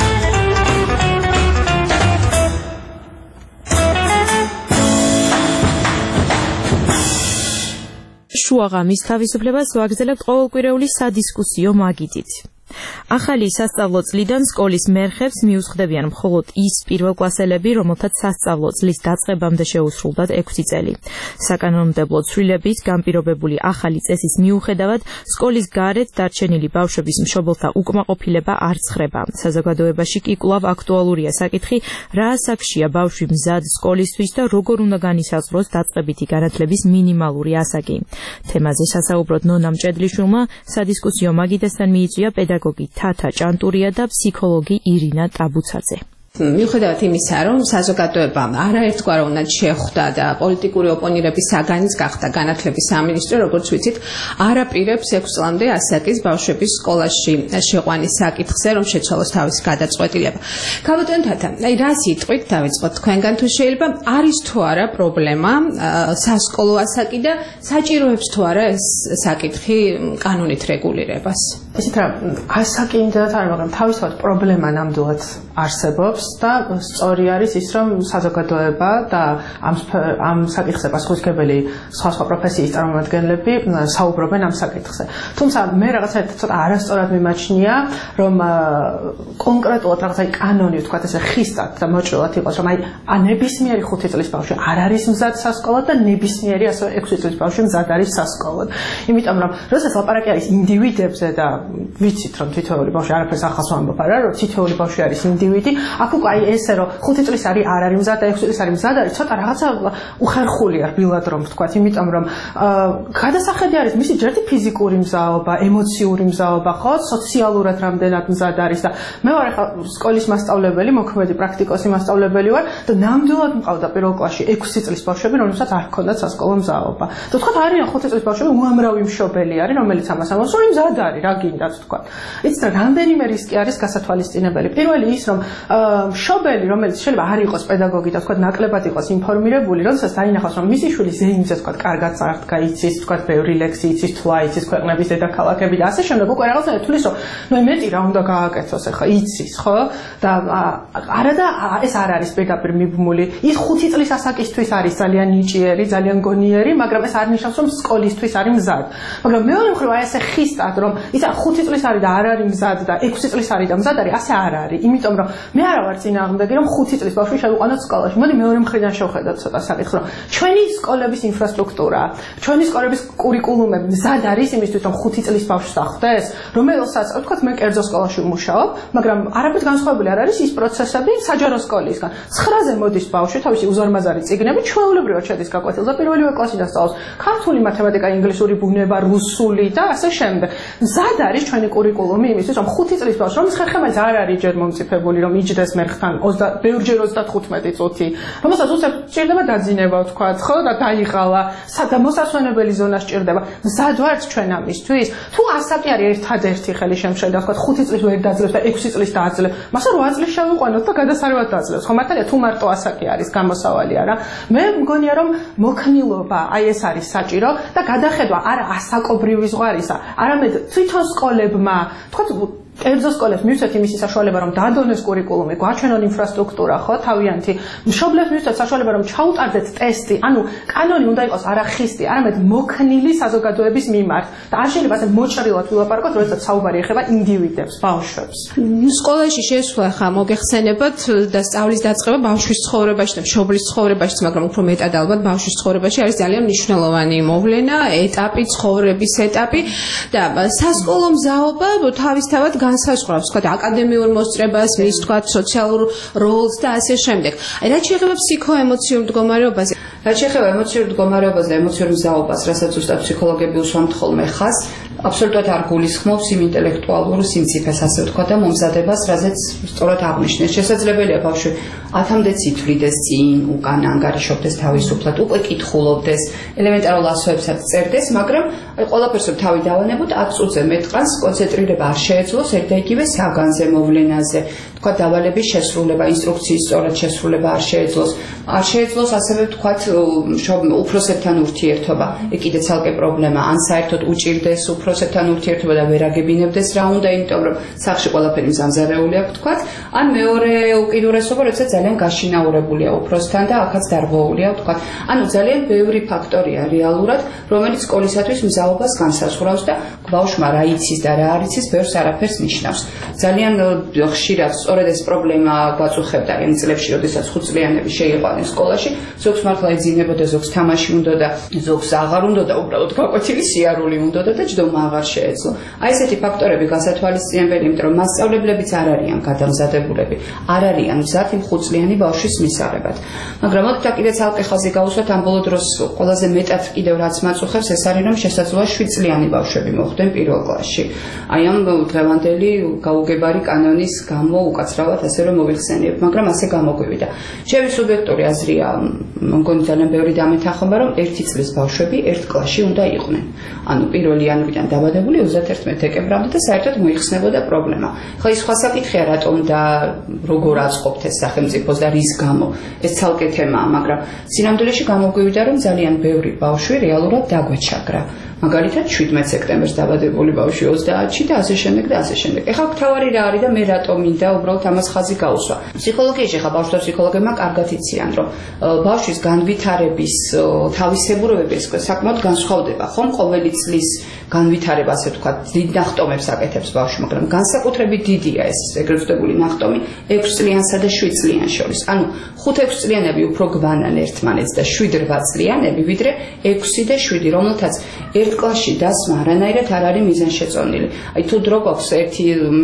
შუაღამის თავისუფლებას ვაგრძელებთ ყოველკვირეული სადისკუსიო მაგიდით. ახალი სასწავლო წლიდან სკოლის მერხებს მიუძღდებიან მხოლოდ ის პირველკლასელები, რომელთაც სასწავლო წლის დაწყებამდე შეუსრულდათ 6 წელი. საკანონმდებლო ცვლილებით განპირობებული ახალი წესის მიუხედავად, სკოლის გარეთ დარჩენილი ბავშვების მშობელთა უკმაყოფილება არ ცხრება. საზოგადოებაში კი კვლავ აქტუალურია საკითხი, რა ასაკშია ბავშვი მზად სკოლისთვის და როგორ უნდა განისაზღვროს დაწყებითი განათლების მინიმალური ასაკი. თემაზე სასაუბროდ ნონა მჭედლიშვილმა სადისკუსიო მაგიდასთან მიიწვია პედაგოგი თათა ჭანტურია და ფსიქოლოგი ირინა ტაბუცაძე. მიუხედავად იმისა, რომ საზოგადოებამ არაერთგვაროვნად შეხვდა და პოლიტიკური ოპონირების საგანიც გახდა განათლების სამინისტრო, როგორც ვიცით, არაპირებს 6 წლამდე ასაკის ბავშვების სკოლაში შეყვანის საკითხზე, რომ შეცვალოს თავისი გადაწყვეტილება. ქალბატონო თათა, რა სიტყვით დავიწყოთ თქვენგან, თუ შეიძლება, არის თუ არა პრობლემა სასკოლო ასაკი და საჭიროებს თუ არა ეს საკითხი კანონით რეგულირებას? ისეთ რა, ასაკი იმდენად არა, მაგრამ თავისთავად პრობლემა ნამდვილად არსებობს. და სწორი არის ის, რომ საზოგადოება და ამ საკითხზე პასუხისმგებელი სხვა პროფესიის წარმომადგენლები საუბრობენ ამ საკითხზე. თუმცა მე რაღაცა ცოტა არასწორად მიმაჩნია, რომ კონკრეტულად რაღაცა კანონი, ვთქვათ ესე, ხისტად და მოჭრილად იყოს, რომ ნებისმიერი 5 წლის ბავშვი არ არის მზად სასკოლოდ და ნებისმიერი ასევე 6 წლის ბავშვი მზად არის სასკოლოდ. იმიტომ რომ როდესაც ლაპარაკი არის ინდივიდებზე და ვიცით, რომ თითოეული ბავშვი არაფერს ახალს ვამბობ, არა, რომ თითოეული ბავშვი არის ინდივიდი, აქ უკვე ესე რომ 5 წლის არის არ არის მზად და 6 წლის არის მზად არის, ცოტა რაღაცა უხერხულია რბილად რომ ვთქვათ, იმიტომ რომ გადასახედი არის მისი ჯერტი ფიზიკური მზაობა, ემოციური მზაობა, ხო, სოციალურად რამდენად მზად არის და მე ვარ ახლა სკოლის მასწავლებელი, მოქმედი პრაქტიკოსი მასწავლებელი ვარ და ნამდვილად მყავდა პირველ კლასში 6 წლის ბავშვები, რომელსაც არ ჰქონდათ სასკოლო მზაობა. და ვთქვათ, არიან 5 წლის ბავშვები უამრავი მშობელი არის, რომელიც ამას ამბობს, რომ მზად არის, რა გინდათ ვთქვათ. იცით, რამდენიმე რისკი არის გასათვალისწინებელი. პირველი ის, რომ მშობელი, რომელიც შეიძლება არ იყოს პედაგოგი და ვთქვათ, ნაკლებად იყოს ინფორმირებული, როდესაც დაინახავს, რომ მისი შვილი ზეიმზე ვთქვათ, კარგად წარდგა, იცის, ვთქვათ, ბევრი ლექსი იცის, თვლა იცის ქვეყნების დედაქალაქები და ასე შემდეგ, უკვე რაღაცა თulis, რომ ნუ მეტი რა უნდა გააკეთოს ახლა, იცის, ხო? და არა და ეს არ არის პირდაპირ მიბმული. ის 5 წლის ასაკისთვის არის ძალიან ნიჭიერი, ძალიან გონიერი, მაგრამ ეს არ ნიშნავს, რომ სკოლისთვის არის მზად. მაგრამ მეორე მხრივ აი ესე ხისტად, რომ ისა 5 წლის არის და არ არის მზად და 6 წლის არის და მზად არის, ასე არ არის. იმიტომ რომ მე არა ვარ წინააღმდეგი, რომ 5 წლის ბავშვი შევიყვანოთ სკოლაში. მოდი მეორე მხრიდან შევხედოთ ცოტა საკითხს, რომ ჩვენი სკოლების ინფრასტრუქტურა, ჩვენი სკოლების კურიკულუმები მზად არის იმისთვის, რომ 5 წლის ბავშვს დახვდეს, რომელსაც ვთქვათ მე კერძო სკოლაში ვმუშაობ, მაგრამ არაფრით განსხვავებული არ არის ის პროცესები საჯარო სკოლისგან. 9-ზე მოდის ბავშვი თავისი უზარმაზარი წიგნები, ჩვეულებრივად შედის გაკვეთილზე და პირველივე კლასიდან სწავლობს ქართული, მათემატიკა, ინგლისური, ბუნება, რუსული და ასე შემდეგ. მზად არის ჩვენი კურიკულუმი იმისთვის, რომ 5 წლის ბავშვს, რომლის ხერხემაც არ არის ჯერ მომწიფებული, რომ იჯდეს მერხთან ბევრჯერ 35 წუთი, რომელსაც უცებ სჭირდება დაძინება, ვთქვათ, ხო, და დაიღალა, მოსასვენებელი ზონა სჭირდება. მზად ვართ ჩვენ ამისთვის? თუ ასაკი არის ერთადერთი ხელი შემშელდა, ვთქვათ, 5 წლის ვერ დაძლევს და 6 წლის დააძლევს, მასა 8 წლის შევიყვანოთ და გადასარევად დაძლევს. ხო, მართალია, თუ მარტო ასაკი არის გამოსავალი არა. მე მგონია, რომ მოქნილობა აი ეს არის საჭირო და გადახედვა არა ასაკობრივი ზღვარისა, არამედ თვითონ სკოლებმა, თქვათ კერძო სკოლებს მივცეთ იმისი საშუალება, რომ დაადონეს კურიკულუმი, გვაჩვენონ ინფრასტრუქტურა, ხო, თავიანთი. მშობლებს მივცეთ საშუალება, რომ ჩაუტარდეთ ტესტი, ანუ კანონი უნდა იყოს არა ხისტი, არამედ მოქნილი საზოგადოების მიმართ. და არ შეიძლება ასე მოჭრილად ვილაპარაკოთ, როდესაც საუბარი ეხება ინდივიდებს, ბავშვებს. სკოლაში შესვლა ხა მოგეხსენებათ და სწავლის დაწყება ბავშვის ცხოვრებაში და მშობლის ცხოვრებაში, მაგრამ უფრო მეტად ალბათ ბავშვის ცხოვრებაში არის ძალიან მნიშვნელოვანი მოვლენა, ეტაპი, ცხოვრების ეტაპი და სასკოლო მზაობა თავისთავად განსაზღვრავს, თქვა აკადემიურ მოსწრებას, მის თქვა სოციალურ როლს და ასე შემდეგ. რაც შეეხება ფსიქოემოციურ მდგომარეობაზე, რაც შეეხება ემოციურ მდგომარეობას და ემოციურ მზაობას, რასაც ზუსტად ფსიქოლოგები უსვამთ ხოლმე ხაზს, აბსოლუტურად არ გულისხმობს იმ ინტელექტუალურ სიმწიფეს, ასე ვთქვა და მომზადებას, რაზეც სწორად აღნიშნეს. შესაძლებელია ბავშვი 10-მდე ციფრიდეს წინ, უკან ანგარიშობდეს თავისუფლად, უკვე კითხულობდეს, ელემენტარულ ასოებსაც წერდეს, მაგრამ ყველაფერს თავი დავანებოთ 10 წუთზე მეტყანს კონცენტრირება არ შეეძლოს ერთ და იგივე საგანზე მოვლენაზე. თქვა დავალების შესრულება, ინსტრუქციის სწორად შესრულება არ შეეძლოს. არ შეეძლოს ასევე ვთქვათ უფროსებთან ურთიერთობა. ეგ კიდე ცალკე პრობლემა. ან საერთოდ უჭირდეს უფროსებთან ურთიერთობა და ვერ აგებინებდეს რა უნდა, იმიტომ რომ სახლში ყველაფერი მზამზარეული აქვს ვთქვათ. ან მეორე უკიდურესობა, როცა ძალიან გაშინაურებულია უფროსთან და აქაც დარღვეულია ვთქვათ. ანუ ძალიან ბევრი ფაქტორია რეალურად, რომელიც სკოლისათვის მზაობას განსაზღვრავს და ბავშვმა რა იცის და რა არ იცის, ბევრს არაფერს ნიშნავს. ძალიან ხშირად სწორედ ეს პრობლემა გვაწუხებდა იმ წლებში, როდესაც 5-წლიანები შეიყვანენ სკოლაში, ზოგს მართლა ეძინებოდა, ზოგს თამაში უნდა და ზოგს აღარ უნდა და უბრალოდ გაკვეთილი სიარული უნდა და ჯდომა აღარ შეეძლო. აი ესეთი ფაქტორები გასათვალისწინებელი, იმიტომ რომ მასწავლებლებიც არ არიან გადამზადებულები, არ არიან მზად იმ 5-წლიანი ბავშვის მისაღებად. მაგრამ მოდით კიდე ცალკე ხაზი გავუსვათ ამ ბოლო დროს ყველაზე მეტად კიდევ რაც მაწუხებს, ეს არის რომ შესაძლოა 7-წლიანი ბავშვები მოხვდნენ პირველ კლასში. აი ამ დღევანდელი გაუგებარი კანონის გამო უკაცრავად ასე რომ მოვიხსენიებ, მაგრამ ასე გამოგვივიდა. ჩემი სუბიექტური აზრია, მგონი ძალიან ბევრი დამეთანხმება, რომ 1 წლის ბავშვები 1 კლასში უნდა იყვნენ. ანუ 1 იანვრიდან დაბადებული 31 დეკემბრამდე და საერთოდ მოიხსნებოდა პრობლემა. ხო ის სხვა საკითხია, რატომ და როგორ აწყობთ ეს სახელმწიფოს და რის გამო. ეს ცალკე თემაა, მაგრამ სინამდვილეში გამოგვივიდა, რომ ძალიან ბევრი ბავშვი რეალურად დაგვეჩაგრა. მაგალითად 17 სექტემბერს დაბადებული ბავშვი 30-ში და ასე შემდეგ და ასე შემდეგ. ეხლა თავარი რა არის და მე რატომ მინდა უბრალოდ ამას ხაზი გაუსვა. ფსიქოლოგიაში ხა ბავშვთა ფსიქოლოგებმა კარგად იციან, რომ ბავშვის განვითარების თავისებურებები საკმაოდ განსხვავდება. ხომ ყოველი წლის განვითარება, ასე ვთქვათ, დიდ ნახტომებს აკეთებს ბავშვი, მაგრამ განსაკუთრებით დიდია ეს ეგრეთ წოდებული ნახტომი 6 წლიანსა და 7 წლიან შორის. ანუ 5-6 წლიანები უფრო გვანან ერთმანეთს და 7-8 წლიანები, ვიდრე 6 და 7, რომელთაც ერთ კლასში დასმა არანაირად არ არის მიზანშეწონილი. აი თუ დრო გვაქვს ერთი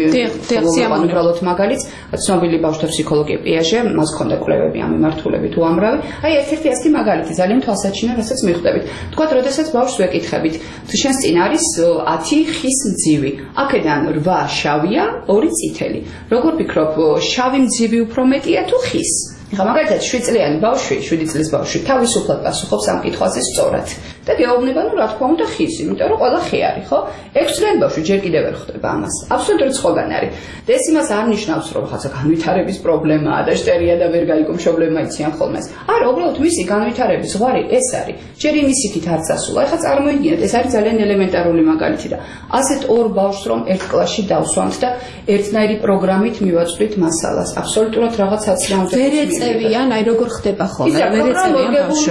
უბრალოდ მაგალითს, ცნობილი ბავშვთა ფსიქოლოგი პიაჟე, მას ჰქონდა კვლევები ამ მიმართულებით უამრავი. აი ერთ-ერთი ასეთი მაგალითი, ძალიან თვალსაჩინო, რასაც მიხვდებით. თქვათ, როდესაც ბავშვს ვეკითხებით, თუ შენს წინ არის 10 ხის მძივი, აქედან 8 შავია, 2 წითელი. როგორ ფიქრობ, შავი მძივი უფრო მეტია თუ ხის? ეხლა მაგალითად 7 წლიანი ბავშვი, 7 წლის ბავშვი თავისუფლად პასუხობს ამ კითხვაზე სწორად. და გეუბნება, ну რა თქმა უნდა ხის, იმიტომ რომ ყველა ხე არის, ხო? 6 წლიანი ბავშვი ჯერ კიდევ ვერ ხვდება ამას. აბსოლუტურად სხვაგან არის. და ეს იმას არ ნიშნავს, რომ ხაცა განვითარების პრობლემაა და შტერია და ვერ გაიგო მშობლებმა იციან ხოლმე. არა, უბრალოდ მისი განვითარების ზღვარი ეს არის. ჯერ იმის იქით არ წასულა. ეხლა წარმოიდგინეთ, ეს არის ძალიან ელემენტარული მაგალითი და ასეთ ორ ბავშვს რომ ერთ კლასში დავსვამთ და ერთნაირი პროგრამით მივაწვდით მასალას. აბსოლუტურად რაღაც საცილამდე ვერ ეწევიან, აი როგორ ხდება ხოლმე, ვერ ეწევიან ბავშვები.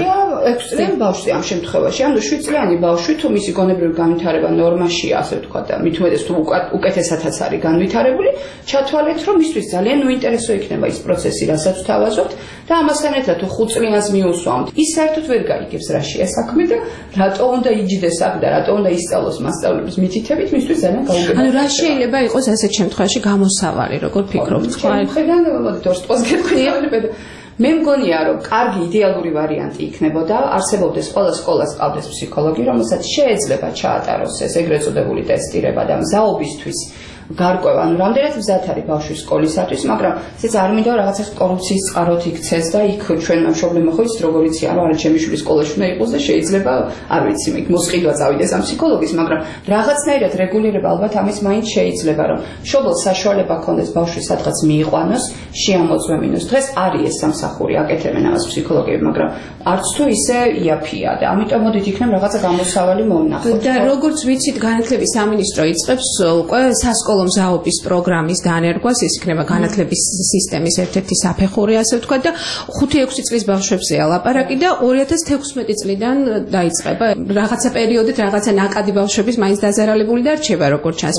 6 წლიანი ბავშვი ამ შემთხვევაში, ანუ 7 წლიანი ბავშვი თუ მისი გონებრივი განვითარება ნორმაშია, ასე ვთქვათ, და მით უმეტეს თუ უკეთესათაც არის განვითარებული, ჩათვალეთ, რომ მისთვის ძალიან უინტერესო იქნება ის პროცესი, რასაც ვთავაზობთ და ამასთან ერთად თუ 5 წლიანს მიუსვამთ, ის საერთოდ ვერ გაიგებს რაშია საქმე და რატო უნდა იჯდეს აქ და რატო უნდა ისწავლოს მასწავლებლების მითითებით, მისთვის ძალიან გაუგებრია. ანუ რა შეიძლება იყოს ასეთ შემთხვევაში გამოსავალი, როგორ ფიქრობთ? ხედან მოდით ორ სიტყვას გეტყვი. მე მგონია, რომ კარგი იდეალური ვარიანტი იქნებოდა, არსებობდეს ყველა სკოლას ყავდეს ფსიქოლოგი, რომელსაც შეეძლება ჩაატაროს ეს ეგრეთ წოდებული ტესტირება და მზაობისთვის გარკვევა, ანუ რამდენად მზად არის ბავშვი სკოლისათვის, მაგრამ ესეც არ მინდა რაღაცა კორუფციის წყაროთ იქცეს და იქ ჩვენმა მშობლებმა ხო იცით როგორ იცი, ანუ არა ჩემი შვილი სკოლაში უნდა იყოს და შეიძლება, არ ვიცი, იქ მოსყიდვა წავიდეს ამ ფსიქოლოგის, მაგრამ რაღაცნაირად რეგულირება ალბათ ამის მაინც შეიძლება, რომ მშობელს საშუალება ქონდეს ბავშვი სადღაც მიიყვანოს, შეამოწმემინოს. დღეს არის ეს სამსახური, აკეთებენ ამას ფსიქოლოგები, მაგრამ არც თუ ისე იაფია და ამიტომ მოდით იქნებ რაღაცა გამოსავალი მოვნახოთ. და როგორც ვიცით, განათლების სამინისტრო იწყებს უკვე სასკოლო მზაობის პროგრამის დანერგვას, ის იქნება განათლების სისტემის ერთ-ერთი საფეხური, ასე ვთქვათ, და 5-6 წლის ბავშვებზეა ლაპარაკი და 2016 წლიდან დაიწყება რაღაცა პერიოდით, რაღაცა ნაკადი ბავშვების მაინც დაზარალებული და რჩება როგორც ჩანს,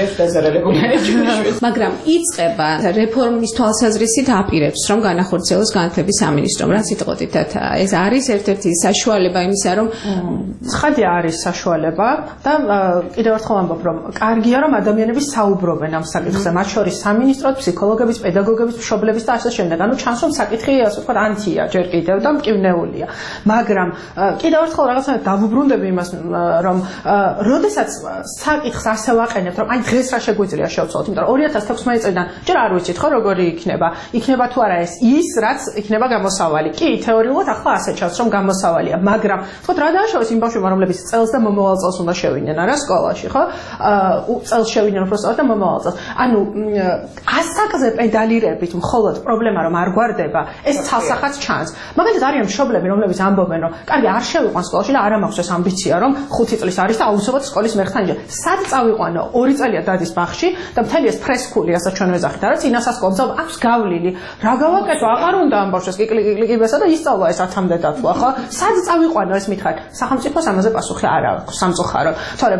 მაგრამ იწყება რეფორმის თვალსაზრისით აპირებს, რომ განახორციელოს განათლების სამინისტრომ. რაც იტყოდით, ეს არის ერთ-ერთი საშუალება იმისა, რომ ცხადია არის საშუალება და კიდევ ერთხელ ამბობ, რომ კარგია, რომ ადამიანები საუბრობენ ამ საკითხზე, მათ შორის სამინისტროს, ფსიქოლოგების, პედაგოგების, მშობლების და ასე შემდეგ. ანუ ჩანს, რომ საკითხი, ასე ვთქვათ, ანთია ჯერ კიდევ და მკვნეულია. მაგრამ კიდევ ერთხელ რაღაცა დავუბრუნდები იმას, რომ როდესაც საკითხს ასე ვაყენებთ, რომ აი დღეს რა შეგვიძლია შევცვალოთ, იმიტომ რომ 2016 წლიდან ჯერ არ ვიცით ხო როგორი იქნება. იქნება თუ არა ეს ის, რაც იქნება გამოსავალი. კი, თეორიულად ახლა ასე ჩანს, რომ გამოსავალია, მაგრამ თქო რა დააშოვეს იმ ბავშვებმა, რომლებიც წელს და მომავალ წელს უნდა შევიდნენ არა სკოლაში, ხო? წელს შევიდნენ უბრალოდ და მომავალ წელს. ანუ ასაკზე პედალირებით მხოლოდ პრობლემა რომ არ გვარდება, ეს ცალსახაც ჩანს. მაგალითად არიან მშობლები, რომლებიც ამბობენ, რომ კარგი არ შევიყვან სკოლაში და არ მაქვს ეს ამბიცია, რომ 5 წლის არის და აუცილებლად სკოლის მერხთან იჯდა. სად წავიყვანო? 2 წელია დადის ბაღში და მთელი ეს ფრესკული, რასაც ჩვენ ვეძახით, არა წინასასკოლო აქვს გავლილი. რა გავაკეთო? აღარ უნდა ამ ბავშვს კლიკლიკებასა და ისწავლა ეს 10-მდე დათვლა, ხო? სად წავიყვანო ეს მითხარ? სახელმწიფოს ამაზე პასუხი არ აქვს სამწუხაროდ. თორემ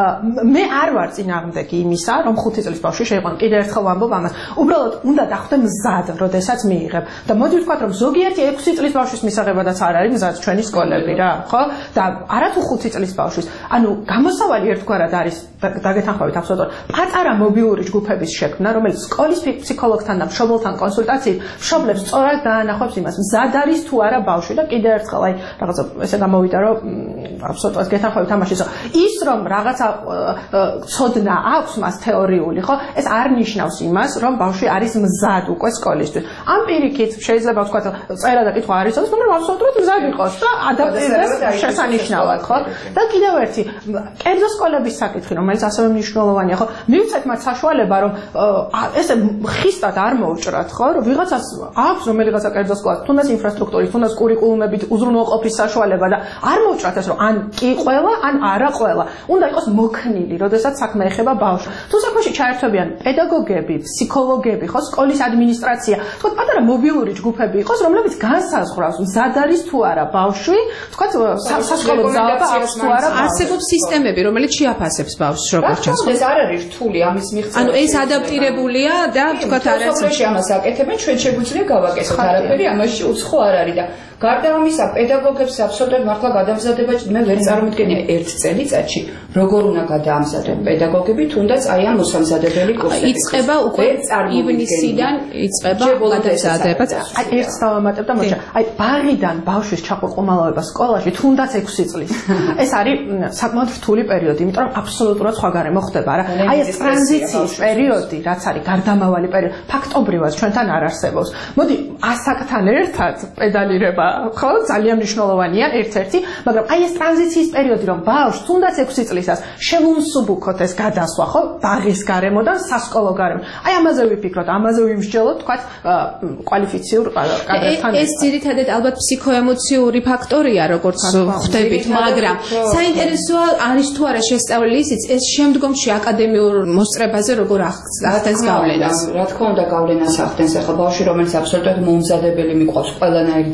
მე არ ვარ წინააღმდეგი იმისა, რომ 5 წლის ბავშვი შეიყვანო. კიდევ ერთხელ ვამბობ ამას. უბრალოდ უნდა დახვდე მზად, როდესაც მიიღებ. და მოდი ვთქვათ, რომ ზოგიერთი 6 წლის ბავშვის მისაღებადაც არ არის მზად ჩვენი სკოლები რა, ხო? და არა თუ 5 წლის ბავშვის. ანუ გამოსავალი ერთგვარად არის დაგეთანხმებით აბსოლუტურად. პატარა მობილური ჯგუფების შექმნა, რომელიც სკოლის ფსიქოლოგთან და მშობელთან კონსულტაციით მშობლებს სწორად დაანახავს იმას, მზად არის თუ არა ბავშვი და კიდევ ერთხელ აი რაღაცა ესე გამოვიდა, რომ აბსოლუტურად გეთანხმებით ამაში, რომ ის რომ რაღაცა ცოდნა აქვს მას თეორიული, ხო? ეს არ ნიშნავს იმას, რომ ბავშვი არის მზად უკვე სკოლისთვის. ამ პირიქით შეიძლება ვთქვათ, წერა და კითხვა არის, მაგრამ აბსოლუტურად მზად იყოს და ადაპტირდეს შესანიშნავად, ხო? და კიდევ ერთი, კერძო სკოლების საკითხი, რომელიც ასევე მნიშვნელოვანია, ხო? მივცეთ მათ საშუალება, რომ ესე ხისტად არ მოუჭრათ, ხო? რომ ვიღაცას აქვს რომელიღაცა კერძო სკოლა, თუნდაც ინფრასტრუქტურით, თუნდაც კურიკულუმებით უზრუნველყოფის საშუალება და არ მოუჭრათ ეს, რომ ან კი ყველა, ან არა ყველა. უნდა იყოს მოქნილი, როდესაც საქმე ეხება ბავშვს. თუ საქმეში ჩაერთვებიან პედაგოგები, ფსიქოლოგები, ხო, სკოლის ადმინისტრაცია, თქო, პატარა მობილური ჯგუფები იყოს, რომლებიც განსაზღვრავს, მზად არის თუ არა ბავშვი, თქო, სასკოლო მზაობა აქვს თუ არა ბავშვი. არსებობს სისტემები, რომელიც შეაფასებს ბავშვს, როგორც ჩანს. ეს არ არის რთული ამის მიღწევა. ანუ ეს ადაპტირებულია და თქო, არ არის ამას აკეთებენ, ჩვენ შეგვიძლია გავაკეთოთ არაფერი, ამაში უცხო არ არის და გარდა ამისა, პედაგოგებს აბსოლუტურად მართლა გადამზადება მე ვერ წარმოვიდგენია ერთ წელიწადში როგორ უნდა გადაამზადონ პედაგოგები, თუნდაც აი ამ მოსამზადებელი კურსები. იწყება უკვე ივნისიდან იწყება გადამზადება. აი ერთს დავამატებ და მოიცა. აი ბაღიდან ბავშვის ჩაყურყუმალობა სკოლაში თუნდაც 6 წლის. ეს არის საკმაოდ რთული პერიოდი, იმიტომ რომ აბსოლუტურად სხვა გარემო ხდება რა. აი ეს ტრანზიციის პერიოდი, რაც არის გარდამავალი პერიოდი, ფაქტობრივად ჩვენთან არ არსებობს. მოდი ასაკთან ერთად პედალირება ხო ძალიან მნიშვნელოვანია ერთ-ერთი, მაგრამ აი ეს ტრანზიციის პერიოდი, რომ ბავშვს თუნდაც 6 წლისას შევუნსუბუქოთ ეს გადასვლა, ხო, ბაღის გარემოდან სასკოლო გარემო. აი ამაზე ვიფიქროთ, ამაზე ვიმსჯელოთ, თქვათ, კვალიფიციურ კადრებთან. ეს ძირითადად ალბათ ფსიქოემოციური ფაქტორია, როგორც ხვდებით, მაგრამ საინტერესოა არის თუ არა შესწავლილი ისიც, ეს შემდგომში აკადემიურ მოსწრებაზე როგორ ახდენს გავლენას. რა თქმა უნდა, გავლენას ახდენს ახლა ბავშვი, რომელიც აბსოლუტურად მომზადებელი მიყვავს ყველანაირი თვალსაზრისით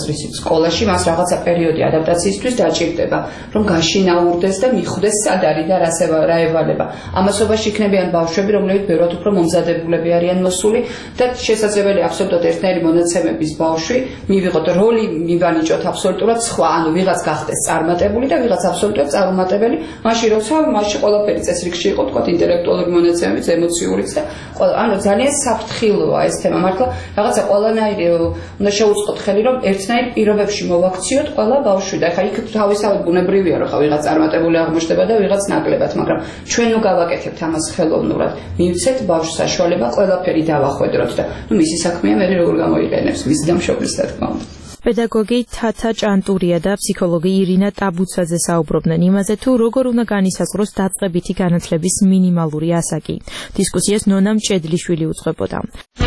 თვალსაზრისით სკოლაში მას რაღაცა პერიოდი ადაპტაციისთვის დაჭირდება, რომ გაშინაურდეს და მიხვდეს სად არის და რა ევალება. ამასობაში იქნებიან ბავშვები, რომლებიც ბევრად უფრო მომზადებულები არიან მოსული და შესაძლებელია აბსოლუტურად ერთნაირი მონაცემების ბავშვი მივიღოთ როლი, მივანიჭოთ აბსოლუტურად სხვა, ანუ ვიღაც გახდეს წარმატებული და ვიღაც აბსოლუტურად წარუმატებელი, მაშინ როცა მასში ყველაფერი წესრიგში იყო, თქვა ინტელექტუალური მონაცემებიც, ემოციურიც და ანუ ძალიან საფრთხილოა ეს თემა. მართლა რაღაცა ყველანაირი უნდა შეუწყოთ ხელი, რომ ერთნაირ პირობებში მოვაქციოთ ყველა ბავშვი და ხა იქ თავისთავად ბუნებრივია, რომ ხა ვიღაც წარმატებული აღმოჩნდება და ვიღაც ნაკლებად, მაგრამ ჩვენ ნუ გავაკეთებთ ამას ხელოვნურად. მივცეთ ბავშვს საშუალება ყველაფერი დავახვედროთ და ნუ მისი საქმეა მე როგორ გამოიყენებს მისი დამშობლის რა თქმა უნდა. პედაგოგი თათა ჭანტურია და ფსიქოლოგი ირინა ტაბუცაძე საუბრობდნენ იმაზე, თუ როგორ უნდა განისაზღვროს დაწყებითი განათლების მინიმალური ასაკი. დისკუსიას ნონა მჭედლიშვილი უძღვებოდა.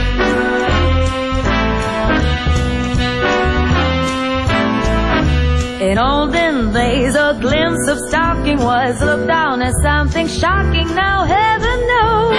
In olden days, a glimpse of stalking was looked down as something shocking. Now heaven knows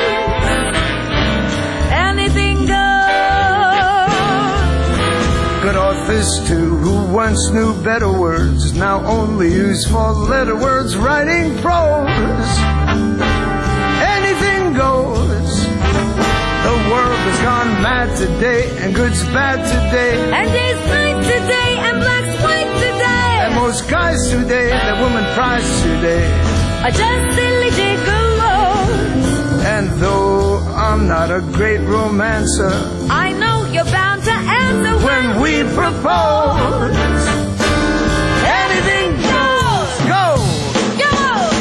anything goes. Good authors too, who once knew better words, now only use four-letter words writing prose. Anything goes. The world has gone mad today, and good's bad today, and day's night today, and black's white today. And most guys today, the woman prize today, are just silly gigolos. And though I'm not a great romancer, I know you're bound to answer when we propose. Anything goes, go, go.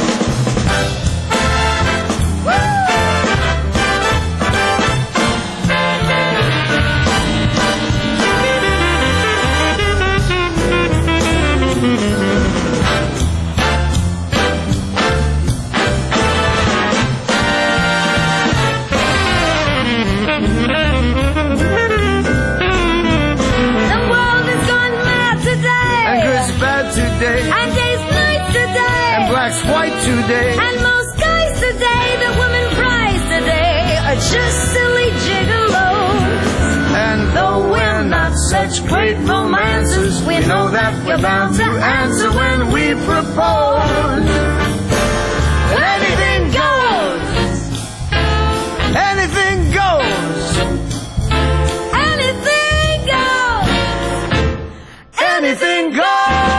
Today, and day's night today, and black's white today, and most guys today, the women prize today, are just silly gigolos. And though we're not such great romancers, we know that we're bound to answer when we propose. Anything goes. Anything goes. Anything goes. Anything goes.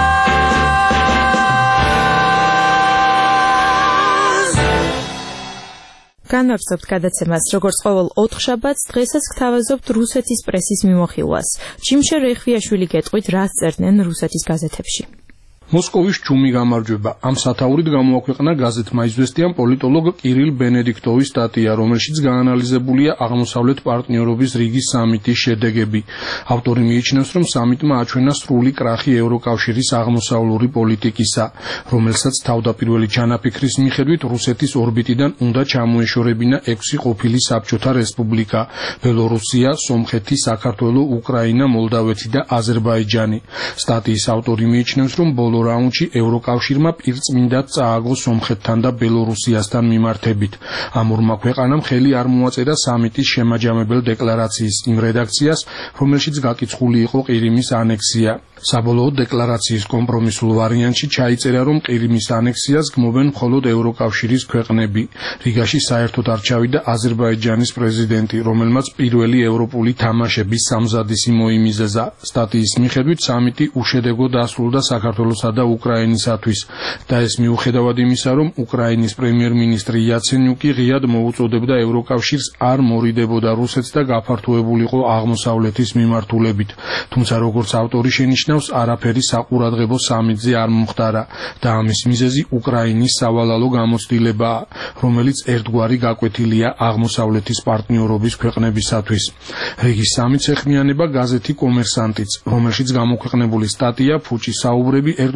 განვაგრძობთ გადაცემას, როგორც ყოველ 4 შაბათს, დღესაც გთავაზობთ რუსეთის პრესის მიმოხილვას. ჯიმშე რეხვიაშვილი გეტყვით, რას წერდნენ რუსეთის გაზეთებში. მოსკოვის ჯუმი გამარჯვება. ამ სათაურით გამოაქვეყნა გაზეთმა „იზვესტიან“ პოლიტოლოგ კირილ ბენედიქტოვის სტატია, რომელშიც გაანალიზებულია აღმოსავლეთ პარტნიორობის რიგის სამიტის შედეგები. ავტორი მიიჩნევს, რომ სამიტმა აჩვენა სრული კრახი ევროკავშირის აღმოსავლური პოლიტიკისა, რომელსაც თავდაპირველი ჩანაფიქრის მიხედვით რუსეთის ორბიტიდან უნდა ჩამოეშორებინა 6 ყოფილი საბჭოთა რესპუბლიკა: ბელორუსია, სომხეთი, საქართველო, უკრაინა, მოლდავეთი და აზერბაიჯანი. სტატიის ავტორი მიიჩნევს, რომ ბოლო რაუნდში ევროკავშირმა პირწმინდად წააგო სომხეთთან და ბელორუსიასთან მიმართებით. ამ ორმა ქვეყანამ ხელი არ მოაწერა სამიტის შემაჯამებელ დეკლარაციის იმ რედაქციას, რომელშიც გაკიცხული იყო ყირიმის ანექსია. საბოლოოდ დეკლარაციის კომპრომისულ ვარიანტში ჩაიწერა, რომ ყირიმის ანექსიას გმობენ მხოლოდ ევროკავშირის ქვეყნები. რიგაში საერთოდ არ ჩავიდა აზერბაიჯანის პრეზიდენტი, რომელმაც პირველი ევროპული თამაშების სამზადისი მოიმიზეზა. სტატიის მიხედვით სამიტი უშედეგო დასრულდა საქართველოსა და უკრაინისათვის და ეს მიუხედავად იმისა, რომ უკრაინის პრემიერ-მინისტრი იაცენიუკი ღიად მოუწოდებდა ევროკავშირს არ მორიდებოდა რუსეთს და გაფართოებულიყო აღმოსავლეთის მიმართულებით. თუმცა როგორც ავტორი შენიშნავს, არაფერი საყურადღებო სამიტზე არ მომხდარა და ამის მიზეზი უკრაინის სავალალო გამოცდილებაა, რომელიც ერთგვარი გაკვეთილია აღმოსავლეთის პარტნიორობის ქვეყნებისათვის. რიგის სამიტს ეხმიანება გაზეთი კომერსანტიც, რომელშიც გამოქვეყნებული სტატია ფუჭი საუბრები ერთგვარ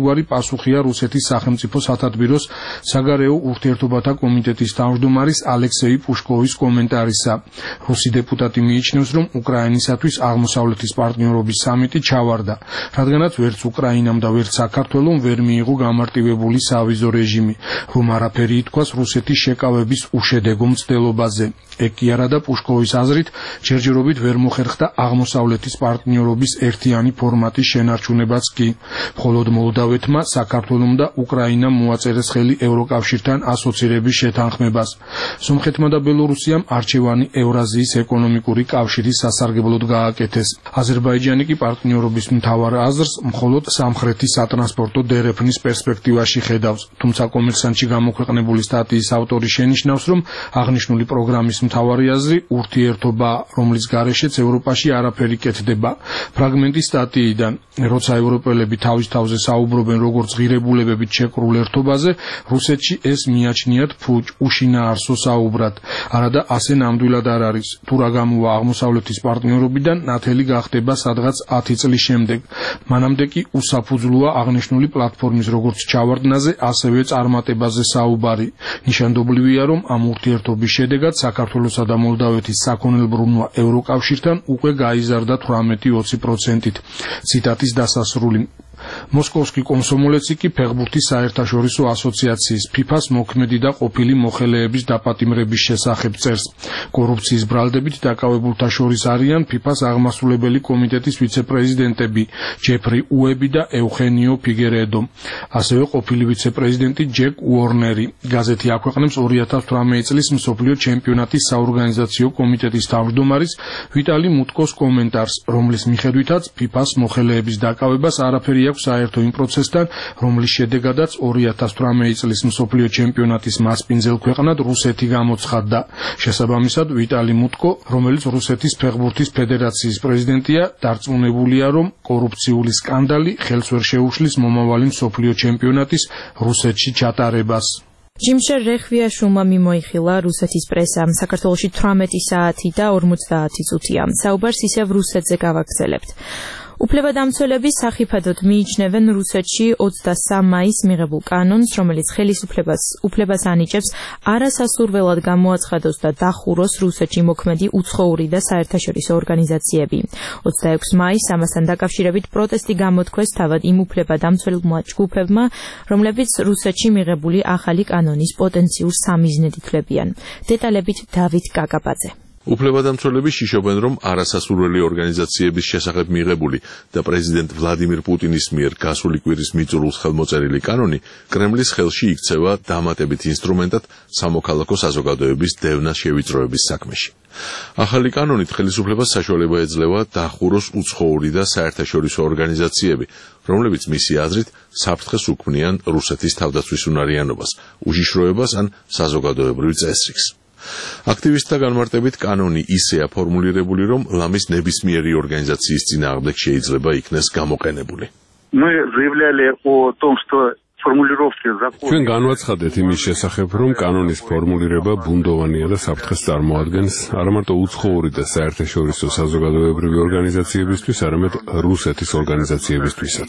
ერთგვარი პასუხია რუსეთის სახელმწიფო სათათბიროს საგარეო ურთიერთობათა კომიტეტის თავმჯდომარის ალექსეი პუშკოვის კომენტარისა. რუსი დეპუტატი მიიჩნევს, რომ უკრაინისათვის აღმოსავლეთის პარტნიორობის სამიტი ჩავარდა, რადგანაც ვერც უკრაინამ და ვერც საქართველომ ვერ მიიღო გამარტივებული სავიზო რეჟიმი, რომ არაფერი ითქვას რუსეთის შეკავების უშედეგო მცდელობაზე. ეგ კი არა და პუშკოვის აზრით ჯერჯერობით ვერ მოხერხდა აღმოსავლეთის პარტნიორობის ერთიანი ფორმატის შენარჩუნებაც კი. მხოლოდ მოლდავეთმა, საქართველომ და უკრაინამ მოაწერეს ხელი ევროკავშირთან ასოცირების შეთანხმებას. სომხეთმა და ბელორუსიამ არჩევანი ევრაზიის ეკონომიკური კავშირის სასარგებლოდ გააკეთეს. აზერბაიჯანი კი პარტნიორობის მთავარ აზრს მხოლოდ სამხრეთის სატრანსპორტო დერეფნის პერსპექტივაში ხედავს. თუმცა კომერსანტში გამოქვეყნებული სტატიის ავტორი შენიშნავს, რომ აღნიშნული პროგრამის მთავარი აზრი ურთიერთობა, რომლის გარეშეც ევროპაში არაფერი კეთდება. ფრაგმენტი სტატიიდან, როცა ევროპელები თავის თავზე საუბრობენ როგორც ღირებულებებით შეკრულ ერთობაზე, რუსეთში ეს მიაჩნიათ ფუჭ, უშინაარსო საუბრად. არადა ასე ნამდვილად არ არის. თუ რა გამოვა აღმოსავლეთის პარტნიორობიდან, ნათელი გახდება სადღაც 10 წლის შემდეგ. მანამდე კი უსაფუძვლოა აღნიშნული პლატფორმის როგორც ჩავარდნაზე, ასევე წარმატებაზე საუბარი. ნიშანდობლივია, რომ ამ ურთიერთობის შედეგად საქართველოსა და მოლდავეთის საქონელბრუნვა ევროკავშირთან უკვე გაიზარდა 18-20%-ით. ციტატის დასასრული. მოსკოვსკი კომსომოლეცი კი ფეხბურთის საერთაშორისო ასოციაციის FIFA-ს მოქმედი და ყოფილი მოხელეების დაპატიმრების შესახებ წერს. კორუფციის ბრალდებით დაკავებულთა შორის არიან FIFA-ს აღმასრულებელი კომიტეტის ვიცე-პრეზიდენტები ჯეფრი უები და ეუხენიო ფიგერედო, ასევე ყოფილი ვიცე-პრეზიდენტი ჯეკ უორნერი. გაზეთი აქვეყნებს 2018 წლის მსოფლიო ჩემპიონატის საორგანიზაციო კომიტეტის თავმჯდომარის ვიტალი მუტკოს კომენტარს, რომლის მიხედვითაც FIFA-ს მოხელეების დაკავებას არაფერი აქვს საერთო იმ პროცესთან, რომლის შედეგადაც 2018 წლის მსოფლიო ჩემპიონატის მასპინძელ ქვეყნად რუსეთი გამოცხადდა. შესაბამისად, ვიტალი მუტკო, რომელიც რუსეთის ფეხბურთის ფედერაციის პრეზიდენტია, დარწმუნებულია, რომ კორუფციული სკანდალი ხელს ვერ შეუშლის მომავალი მსოფლიო ჩემპიონატის რუსეთში ჩატარებას. ჯიმშერ რეხვიაშვილმა მიმოიხილა რუსეთის პრესამ. საქართველოში 18 საათი და 50 წუთია. საუბარს ისევ რუსეთზე გავაგრძელებთ. უფლებადამცველები სახიფათოდ მიიჩნევენ რუსეთში 23 მაისს მიღებულ კანონს, რომელიც ხელისუფლებას ანიჭებს არასასურველად გამოაცხადოს და დახუროს რუსეთში მოქმედი უცხოური და საერთაშორისო ორგანიზაციები. 26 მაისს ამასთან დაკავშირებით პროტესტი გამოთქვეს თავად იმ უფლებადამცველმა ჯგუფებმა, რომლებიც რუსეთში მიღებული ახალი კანონის პოტენციურ სამიზნედ ითვლებიან. დეტალებით დავით გაგაბაძე. უფლებადამცველები შიშობენ, რომ არასასურველი ორგანიზაციების შესახებ მიღებული და პრეზიდენტ ვლადიმირ პუტინის მიერ გასული კვირის მიწურულს ხელმოწერილი კანონი კრემლის ხელში იქცევა დამატებით ინსტრუმენტად სამოქალაქო საზოგადოების დევნას შევიწროების საქმეში. ახალი კანონით ხელისუფლებას საშუალება ეძლევა დახუროს უცხოური და საერთაშორისო ორგანიზაციები, რომლებიც მისი აზრით საფრთხეს უქმნიან რუსეთის თავდაცვის უნარიანობას, უშიშროებას ან საზოგადოებრივ წესრიგს. აქტივისტთა განმარტებით კანონი ისეა ფორმულირებული, რომ ლამის ნებისმიერი ორგანიზაციის წინააღმდეგ შეიძლება იქნეს გამოყენებული. ჩვენ განვაცხადეთ იმის შესახებ, რომ კანონის ფორმულირება ბუნდოვანია და საფრთხეს წარმოადგენს არა მარტო უცხოური და საერთაშორისო საზოგადოებრივი ორგანიზაციებისთვის, არამედ რუსეთის ორგანიზაციებისთვისაც.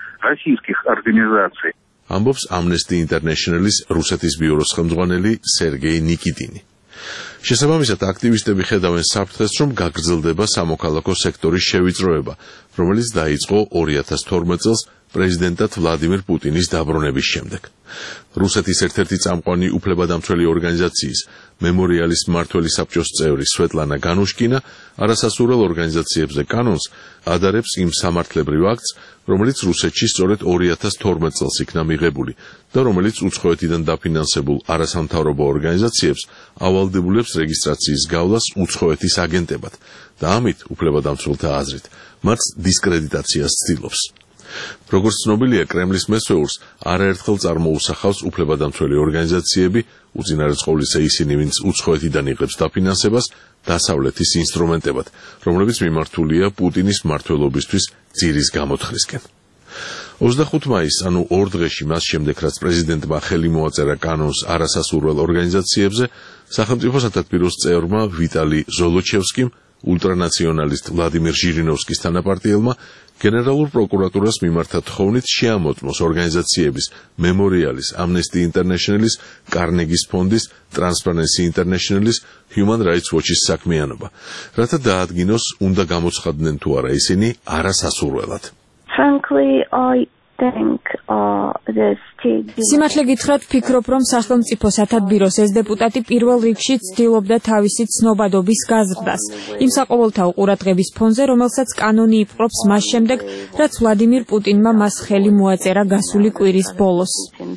ამბობს Amnesty International-ის რუსეთის ბიუროს ხელმძღვანელი სერგეი ნიკიტინი. შესაბამისად, აქტივისტები ხედავენ საფრთხეს, რომ გაგრძელდება სამოქალაქო სექტორის შევიწროება, რომელიც დაიწყო 2012 წელს პრეზიდენტად ვლადიმირ პუტინის დაბრუნების შემდეგ. რუსეთის ერთ-ერთი წამყვანი უფლებადამცველი ორგანიზაციის მემორიალის მმართველი საბჭოს წევრი სვეტლანა განუშკინა არასასურველ ორგანიზაციებზე კანონს ადარებს იმ სამართლებრივ აქტს, რომელიც რუსეთში სწორედ 2012 წელს იქნა მიღებული და რომელიც უცხოეთიდან დაფინანსებულ არასამთავრობო ორგანიზაციებს ავალდებულებს რეგისტრაციის გავლას უცხოეთის აგენტებად და ამით უფლებადამცველთა აზრით მათ დისკრედიტაციას ცდილობს. როგორც ცნობილია, კრემლის მესვეურს არაერთხელ წარმოუსახავს უფლებადამცველი ორგანიზაციები, უწინარესყოვლისა ისინი, ვინც უცხოეთიდან იღებს დაფინანსებას, დასავლეთის ინსტრუმენტებად, რომლებიც მიმართულია პუტინის მმართველობისთვის ძირის გამოთხრისკენ. 25 მაისს, ანუ 2 დღეში მას შემდეგ, რაც პრეზიდენტმა ხელი მოაწერა კანონს არასასურველ ორგანიზაციებზე, სახელმწიფო სათათბიროს წევრმა ვიტალი ზოლოჩევსკიმ ულტრანაციონალისტ ვლადიმირ ჟირინოვსკის თანაპარტიელმა გენერალურ პროკურატურას მიმართა თხოვნით შეამოწმოს ორგანიზაციების მემორიალის, Amnesty International-ის, კარნეგის ფონდის, Transparency International-ის, Human Rights Watch-ის საქმიანობა, რათა დაადგინოს, უნდა გამოცხადდნენ თუ არა ისინი არასასურველად. Frankly, I think სიმართლე გითხრათ, ვფიქრობ, რომ სახელმწიფო სათათბიროს ეს დეპუტატი პირველ რიგში ცდილობდა თავისი ცნობადობის გაზრდას, იმ საყოველთაო ყურადღების ფონზე, რომელსაც კანონი იპყრობს მას შემდეგ, რაც ვლადიმირ პუტინმა მას ხელი მოაწერა გასული კვირის ბოლოს.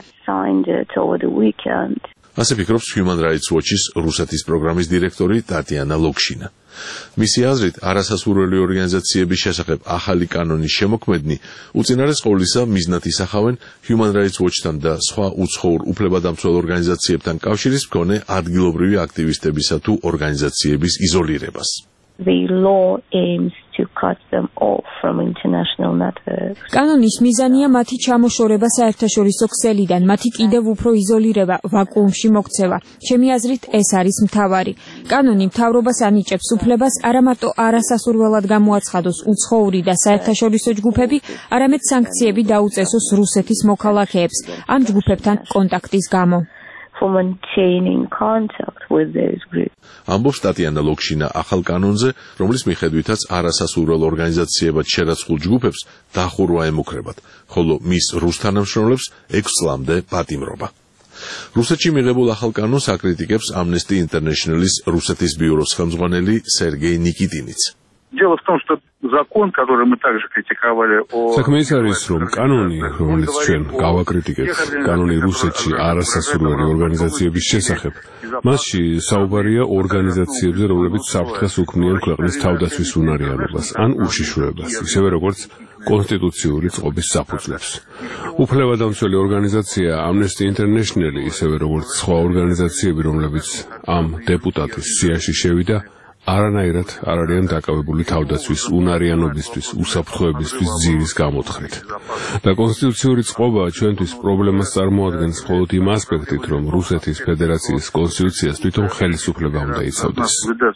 ასე ფიქრობს Human Rights Watch-ის რუსეთის პროგრამის დირექტორი ტატიანა ლოქშინა. მისი აზრით, არასასურველი ორგანიზაციების შესახებ ახალი კანონის შემოქმედნი უწინარეს ყოვლისა მიზნად ისახავენ Human Rights Watch-თან და სხვა უცხოურ უფლებადამცველ ორგანიზაციებთან კავშირის მქონე ადგილობრივი აქტივისტებისა თუ ორგანიზაციების იზოლირებას. The law aims to cut them off from international networks. კანონის მიზანია მათი ჩამოშორება საერთაშორისო ქსელიდან, მათი კიდევ უფრო იზოლირება, ვაკუუმში მოქცევა. ჩემი აზრით, ეს არის მთავარი. კანონი მთავრობას ანიჭებს უფლებას არა მარტო არასასურველად გამოაცხადოს უცხოური და საერთაშორისო ჯგუფები, არამედ სანქციები დაუწესოს რუსეთის მოქალაქეებს ამ ჯგუფებთან კონტაქტის გამო. For maintaining contact with those groups. ამბობს ტატიანა ლოქშინა ახალ კანონზე, რომლის მიხედვითაც არასასურველ ორგანიზაციებად შერაცხულ ჯგუფებს დახურვა ემუქრებათ, ხოლო მის რუს თანამშრომლებს 6 წლამდე პატიმრობა. რუსეთში მიღებულ ახალ კანონს აკრიტიკებს Amnesty International-ის რუსეთის ბიუროს ხელმძღვანელი სერგეი ნიკიტინიც. Дело в том, что закон, который мы также критиковали, საქმე ის არის, რომ კანონი, რომელიც ჩვენ გავაკრიტიკებთ, კანონი რუსეთში არასასურველი ორგანიზაციების შესახებ, მასში საუბარია ორგანიზაციებზე, რომლებიც საფრთხეს უქმნიან ქვეყნის თავდაცვის უნარიანობას ან უშიშროებას, ისევე როგორც კონსტიტუციური წყობის საფუძვლებს. უფლებადამცველი ორგანიზაცია Amnesty International, ისევე როგორც სხვა ორგანიზაციები, რომლებიც ამ დეპუტატის სიაში შევიდა, არანაირად არ არიან დაკავებული თავდაცვის უნარიანობისთვის, უსაფრთხოებისთვის ძირის გამოთხრით. და კონსტიტუციური წყობა ჩვენთვის პრობლემას წარმოადგენს მხოლოდ იმ ასპექტით, რომ რუსეთის ფედერაციის კონსტიტუციას თვითონ ხელისუფლება უნდა იცავდეს.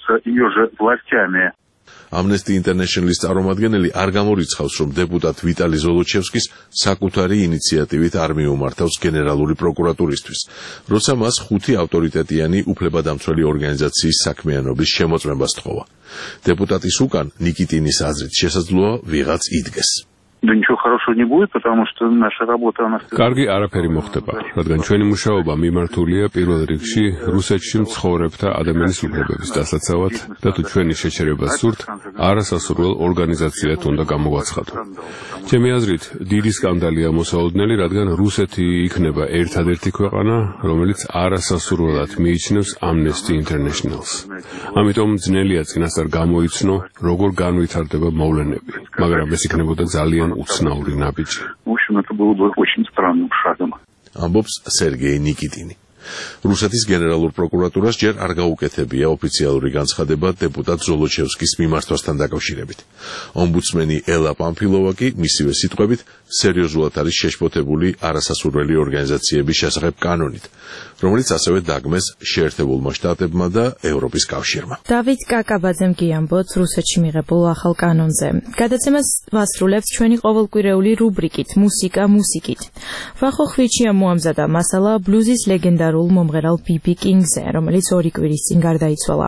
Amnesty International-ის წარმომადგენელი არ გამორიცხავს, რომ დეპუტატ ვიტალი ზოლოჩევსკის საკუთარი ინიციატივით არ მიუმართავს გენერალური პროკურატურისთვის, როცა მას 5 ავტორიტეტიანი უფლებადამცველი ორგანიზაციის საქმიანობის შემოწმებას თხოვა. დეპუტატის უკან ნიკიტინის აზრით შესაძლოა ვიღაც იდგეს. Да ничего хорошего не будет, потому что наша работа она. კარგი არაფერი მოხდება, რადგან ჩვენი მუშაობა მიმართულია პირველ რიგში რუსეთში მცხოვრებთა ადამიანის უფლებების დასაცავად და თუ ჩვენი შეჩერება სურთ, არასასურველ ორგანიზაციად უნდა გამოვაცხადო. ჩემი აზრით, დიდი სკანდალია მოსაოდნელი, რადგან რუსეთი იქნება ერთადერთი ქვეყანა, რომელიც არასასურველად მიიჩნევს Amnesty International-ს. ამიტომ ძნელია წინასწარ გამოიცნო, როგორ განვითარდება მოვლენები, მაგრამ ეს იქნებოდა ძალიან უცნაური ნაბიჯი. В общем, это было бы очень странным шагом. ამბობს სერგეი ნიკიტინი. რუსეთის გენერალურ პროკურატურას ჯერ არ გაუკეთებია ოფიციალური განცხადება დეპუტატ ზოლოჩევსკის მიმართვასთან დაკავშირებით. ომბუდსმენი ელა პამფილოვა კი მისივე სიტყვებით სერიოზულად არის შეშფოთებული არასასურველი ორგანიზაციების შესახებ კანონით, რომელიც ასევე დაგმეს შეერთებულმა შტატებმა და ევროპის კავშირმა. დავით კაკაბაძემ კი ამბობს რუსეთში მიღებულ ახალ კანონზე. გადაცემას ვასრულებთ ჩვენი ყოველკვირეული რუბრიკით მუსიკა მუსიკით. ვახო ხვიჩია მოამზადა მასალა ბლუზის ლეგენდარულ მომღერალ ბიბი კინგზე, რომელიც 2 კვირის წინ გარდაიცვალა.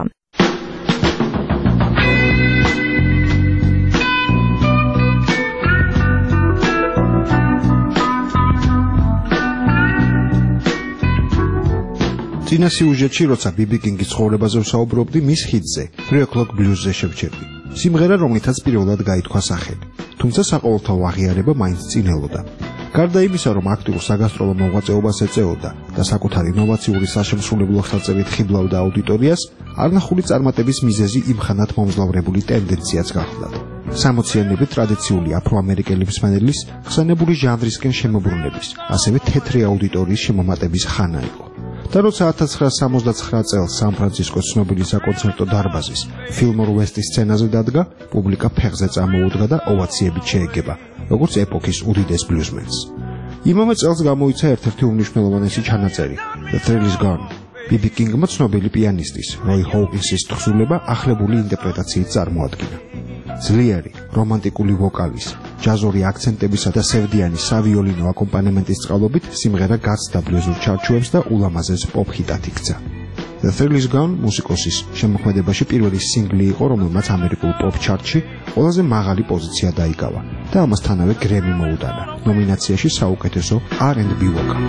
წინა სიუჟეტში, როცა ბიბი კინგის ცხოვრებაზე ვსაუბრობდი, მის ჰიტზე 3 o'clock blues-ზე შევჩერდი. სიმღერა, რომლითაც პირველად გაითქვა სახელი, თუმცა საყოველთაო აღიარება მაინც წინ ელოდა. გარდა იმისა, რომ აქტიურ საგასტროლო მოღვაწეობას ეწეოდა და საკუთარი ინოვაციური საშემსრულებლო ხელწევით ხიბლავდა აუდიტორიას, არნახული წარმატების მიზეზი იმხანად მომძლავრებული ტენდენციაც გახლდათ. 60-იანების ტრადიციული აფრო-ამერიკელი მსმენელის ხსენებული ჟანრისკენ შემოbrunების, ასევე თეთრი აუდიტორიის შემომატების ხანა იყო. და როცა 1979 წელს სან-ფრანცისკოს ცნობილი საკონცერტო დარბაზის ფილმორ ვესტის სცენაზე დადგა, პუბლიკა ფეხზე წამოუდგა და ოვაციებით შეეგება, როგორც ეპოქის უდიდეს ბლუზმენს. იმავე წელს გამოიცა ერთ-ერთი უმნიშვნელოვანესი ჩანაწერი, The Thrill Is Gone, ბიბი კინგმა ცნობილი პიანისტის როი ჰოუკინსის თხზულება ახლებული ინტერპრეტაციით წარმოადგინა. ძლიერი, რომანტიკული ვოკალის, ჯაზური აქცენტებისა და სევდიანი სავიოლინო აკომპანემენტის წყალობით სიმღერა გაცდა ბლუზურ ჩარჩოებს და ულამაზეს პოპ ჰიტად იქცა. The Thrill Is Gone მუსიკოსის შემოქმედებაში პირველი სინგლი იყო, რომელმაც ამერიკულ პოპ ჩარტში ყველაზე მაღალი პოზიცია დაიკავა და ამასთანავე გრემი მოუტანა ნომინაციაში საუკეთესო R&B ვოკალი.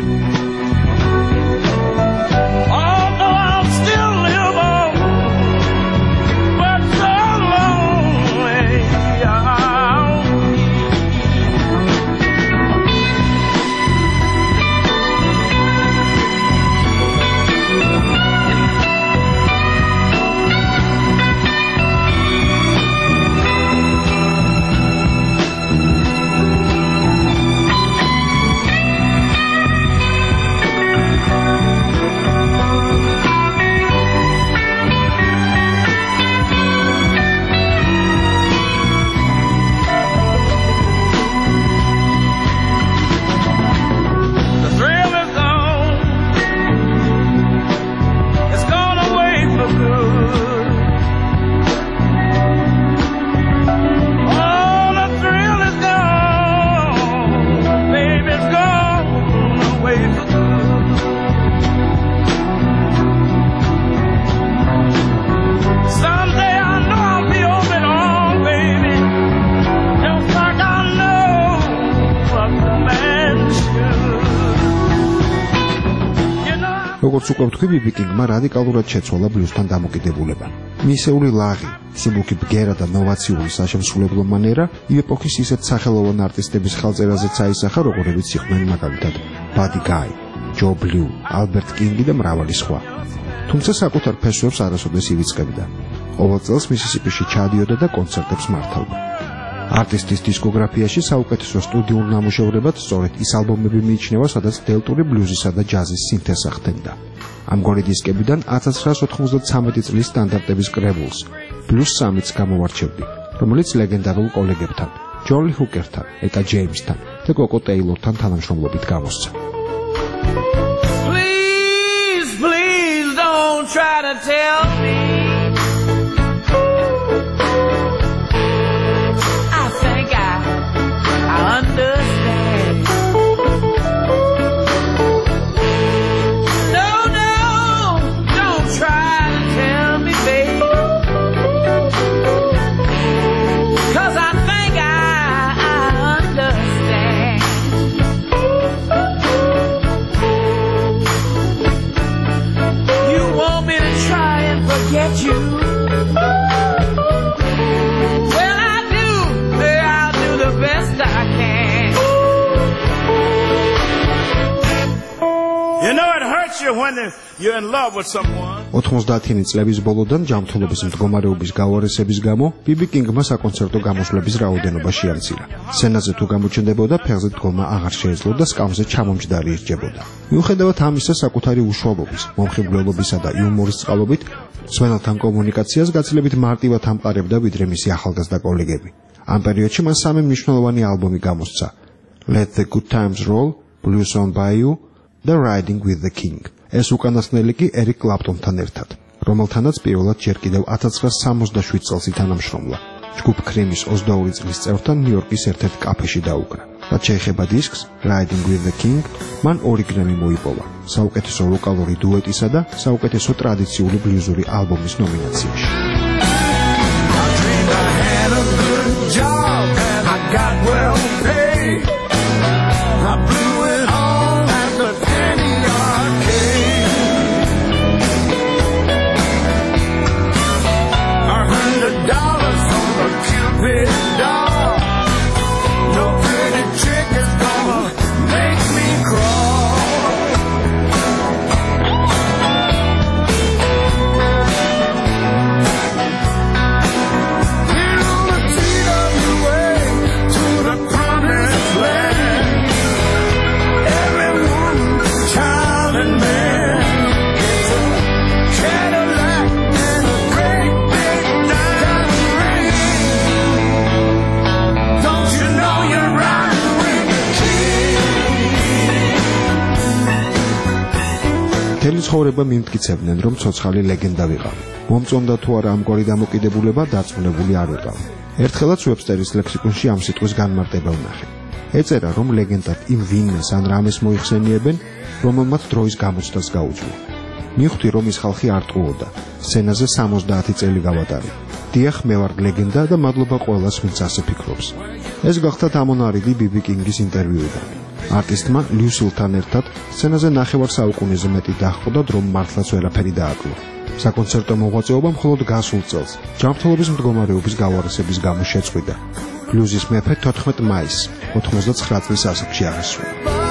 როგორც უკვე ვთქვი, ბიბი კინგმა რადიკალურად შეცვალა ბლუზთან დამოკიდებულება. მისეული ლაღი, სიმბუქი ბგერა და ნოვაციური საშემსრულებლო მანერა იმ ეპოქის ისეთ სახელოვან არტისტების ხელწერაზეც აისახა, როგორებიც იყვნენ მაგალითად ბადი გაი, ჯო ბლუ, ალბერტ კინგი და მრავალი სხვა. თუმცა საკუთარ ფესვებს არასოდეს ივიწყებდა. ყოველ წელს მისისიპიში ჩადიოდა და კონცერტებს მართავდა. არტისტის დისკოგრაფიაში საუკეთესო სტუდიურ ნამუშევრებად სწორედ ის ალბომები მიიჩნევა, სადაც დელტური ბლუზისა და ჯაზის სინთეზა ხდებოდა. ამგვარი დისკებიდან 1993 წლის სტანდარტების კრებულს ბლუზ 3-ს გამოვარჩევდი, რომელიც ლეგენდარულ კოლეგებთან, ჯონ ჰუკერთან, ეტა ჯეიმსთან და კოკო ტეილორთან თანამშრომლობით გამოსცა. Please, please don't try to tell me understand. No, don't try to tell me, baby, 'cause I think I understand. You want me to try and forget you? Well, I'll do the best I can. You know it hurts you when you're in love with someone. 90-იანი წლების ბოლოდან ჯანმრთელობის მდგომარეობის გავარესების გამო ბიბი კინგმა საკონცერტო გამოსვლების რაოდენობა შეამცირა. სცენაზე თუ გამოჩნდებოდა, ფეხზე დგომა აღარ შეეძლო და სკამზე ჩამომჯდარი ისჯებოდა. მიუხედავად ამისა, საკუთარი უშუალობის, მომხიბვლელობისა და იუმორის წყალობით, მსმენელთან კომუნიკაციას გაცილებით მარტივად ამყარებდა, ვიდრე მისი ახალგაზრდა კოლეგები. ამ პერიოდში მან 3 მნიშვნელოვანი ალბომი გამოსცა: Let the Good Times Roll, Blues on Bayou და Riding with the King. ეს უკანასკნელი კი ერიკ კლაპტონთან ერთად, რომელთანაც პირველად ჯერ კიდევ 1967 წელს ითანამშრომლა. ჯგუფ კრიმის 22 წლის წევრთან ნიუ-იორკის ერთ-ერთ კაფეში დაუკრა. რაც შეეხება დისკს Riding with the King, მან 2 გრემი მოიპოვა, საუკეთესო ვოკალური დუეტისა და საუკეთესო ტრადიციული ბლუზური ალბომის ნომინაციაში. Job and I got well paid. I blew it all at the penny arcade. $100 from a Cupid doll. No pretty trick is gonna make me crawl. ცხოვრება მიმტკიცებდნენ, რომ ცოცხალი ლეგენდა ვიყავი. მომწონდა თუ არა ამგვარი დამოკიდებულება, დარწმუნებული არ ვიყავი. ერთხელაც ვებსტერის ლექსიკონში ამ სიტყვის განმარტება ვნახე. ეწერა, რომ ლეგენდად იმ ვინმეს ან რამეს მოიხსენიებენ, რომელმაც დროის გამოცდას გაუძლო. მივხვდი, რომ ის ხალხი არ ტყუოდა. სცენაზე 70 წელი გავატარე. დიახ, მე ვარ ლეგენდა და მადლობა ყველას, ვინც ასე ფიქრობს. ეს გახდა დამონარიდი ბიბი კინგის ინტერვიუიდან. არტისტმა ლიუსილთან ერთად სცენაზე 9 საუკუნეზე მეტი დაჰყო, რომ მართლაც ვერაფერი დააკლო. საკონცერტო მოღვაწეობა მხოლოდ გასულ წელს ჯანმრთელობის მდგომარეობის გავარესების გამო შეწყვიტა. ბლუზის მეფე 14 მაისს 99 წლის ასაკში აღესრულა.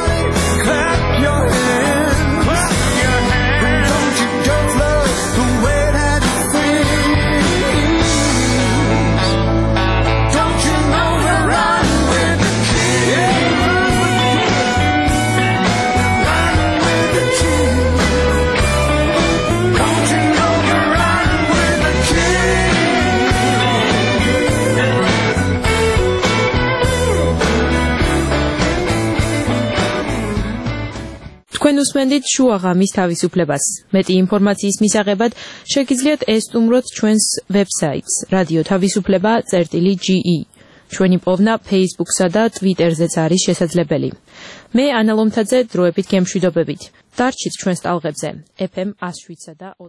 თქვენ უსმენთ შუა ღამის თავისუფლებას. მეტი ინფორმაციის მისაღებად შეგიძლიათ ესტუმროთ ჩვენს ვებსაიტს radiotavisufleba.ge. ჩვენი პოვნა Facebook-სა და Twitter-ზეც არის შესაძლებელი. მე ანა ლომთაძე დროებით გემშვიდობებით. დარჩით ჩვენს ტალღებზე FM 107 და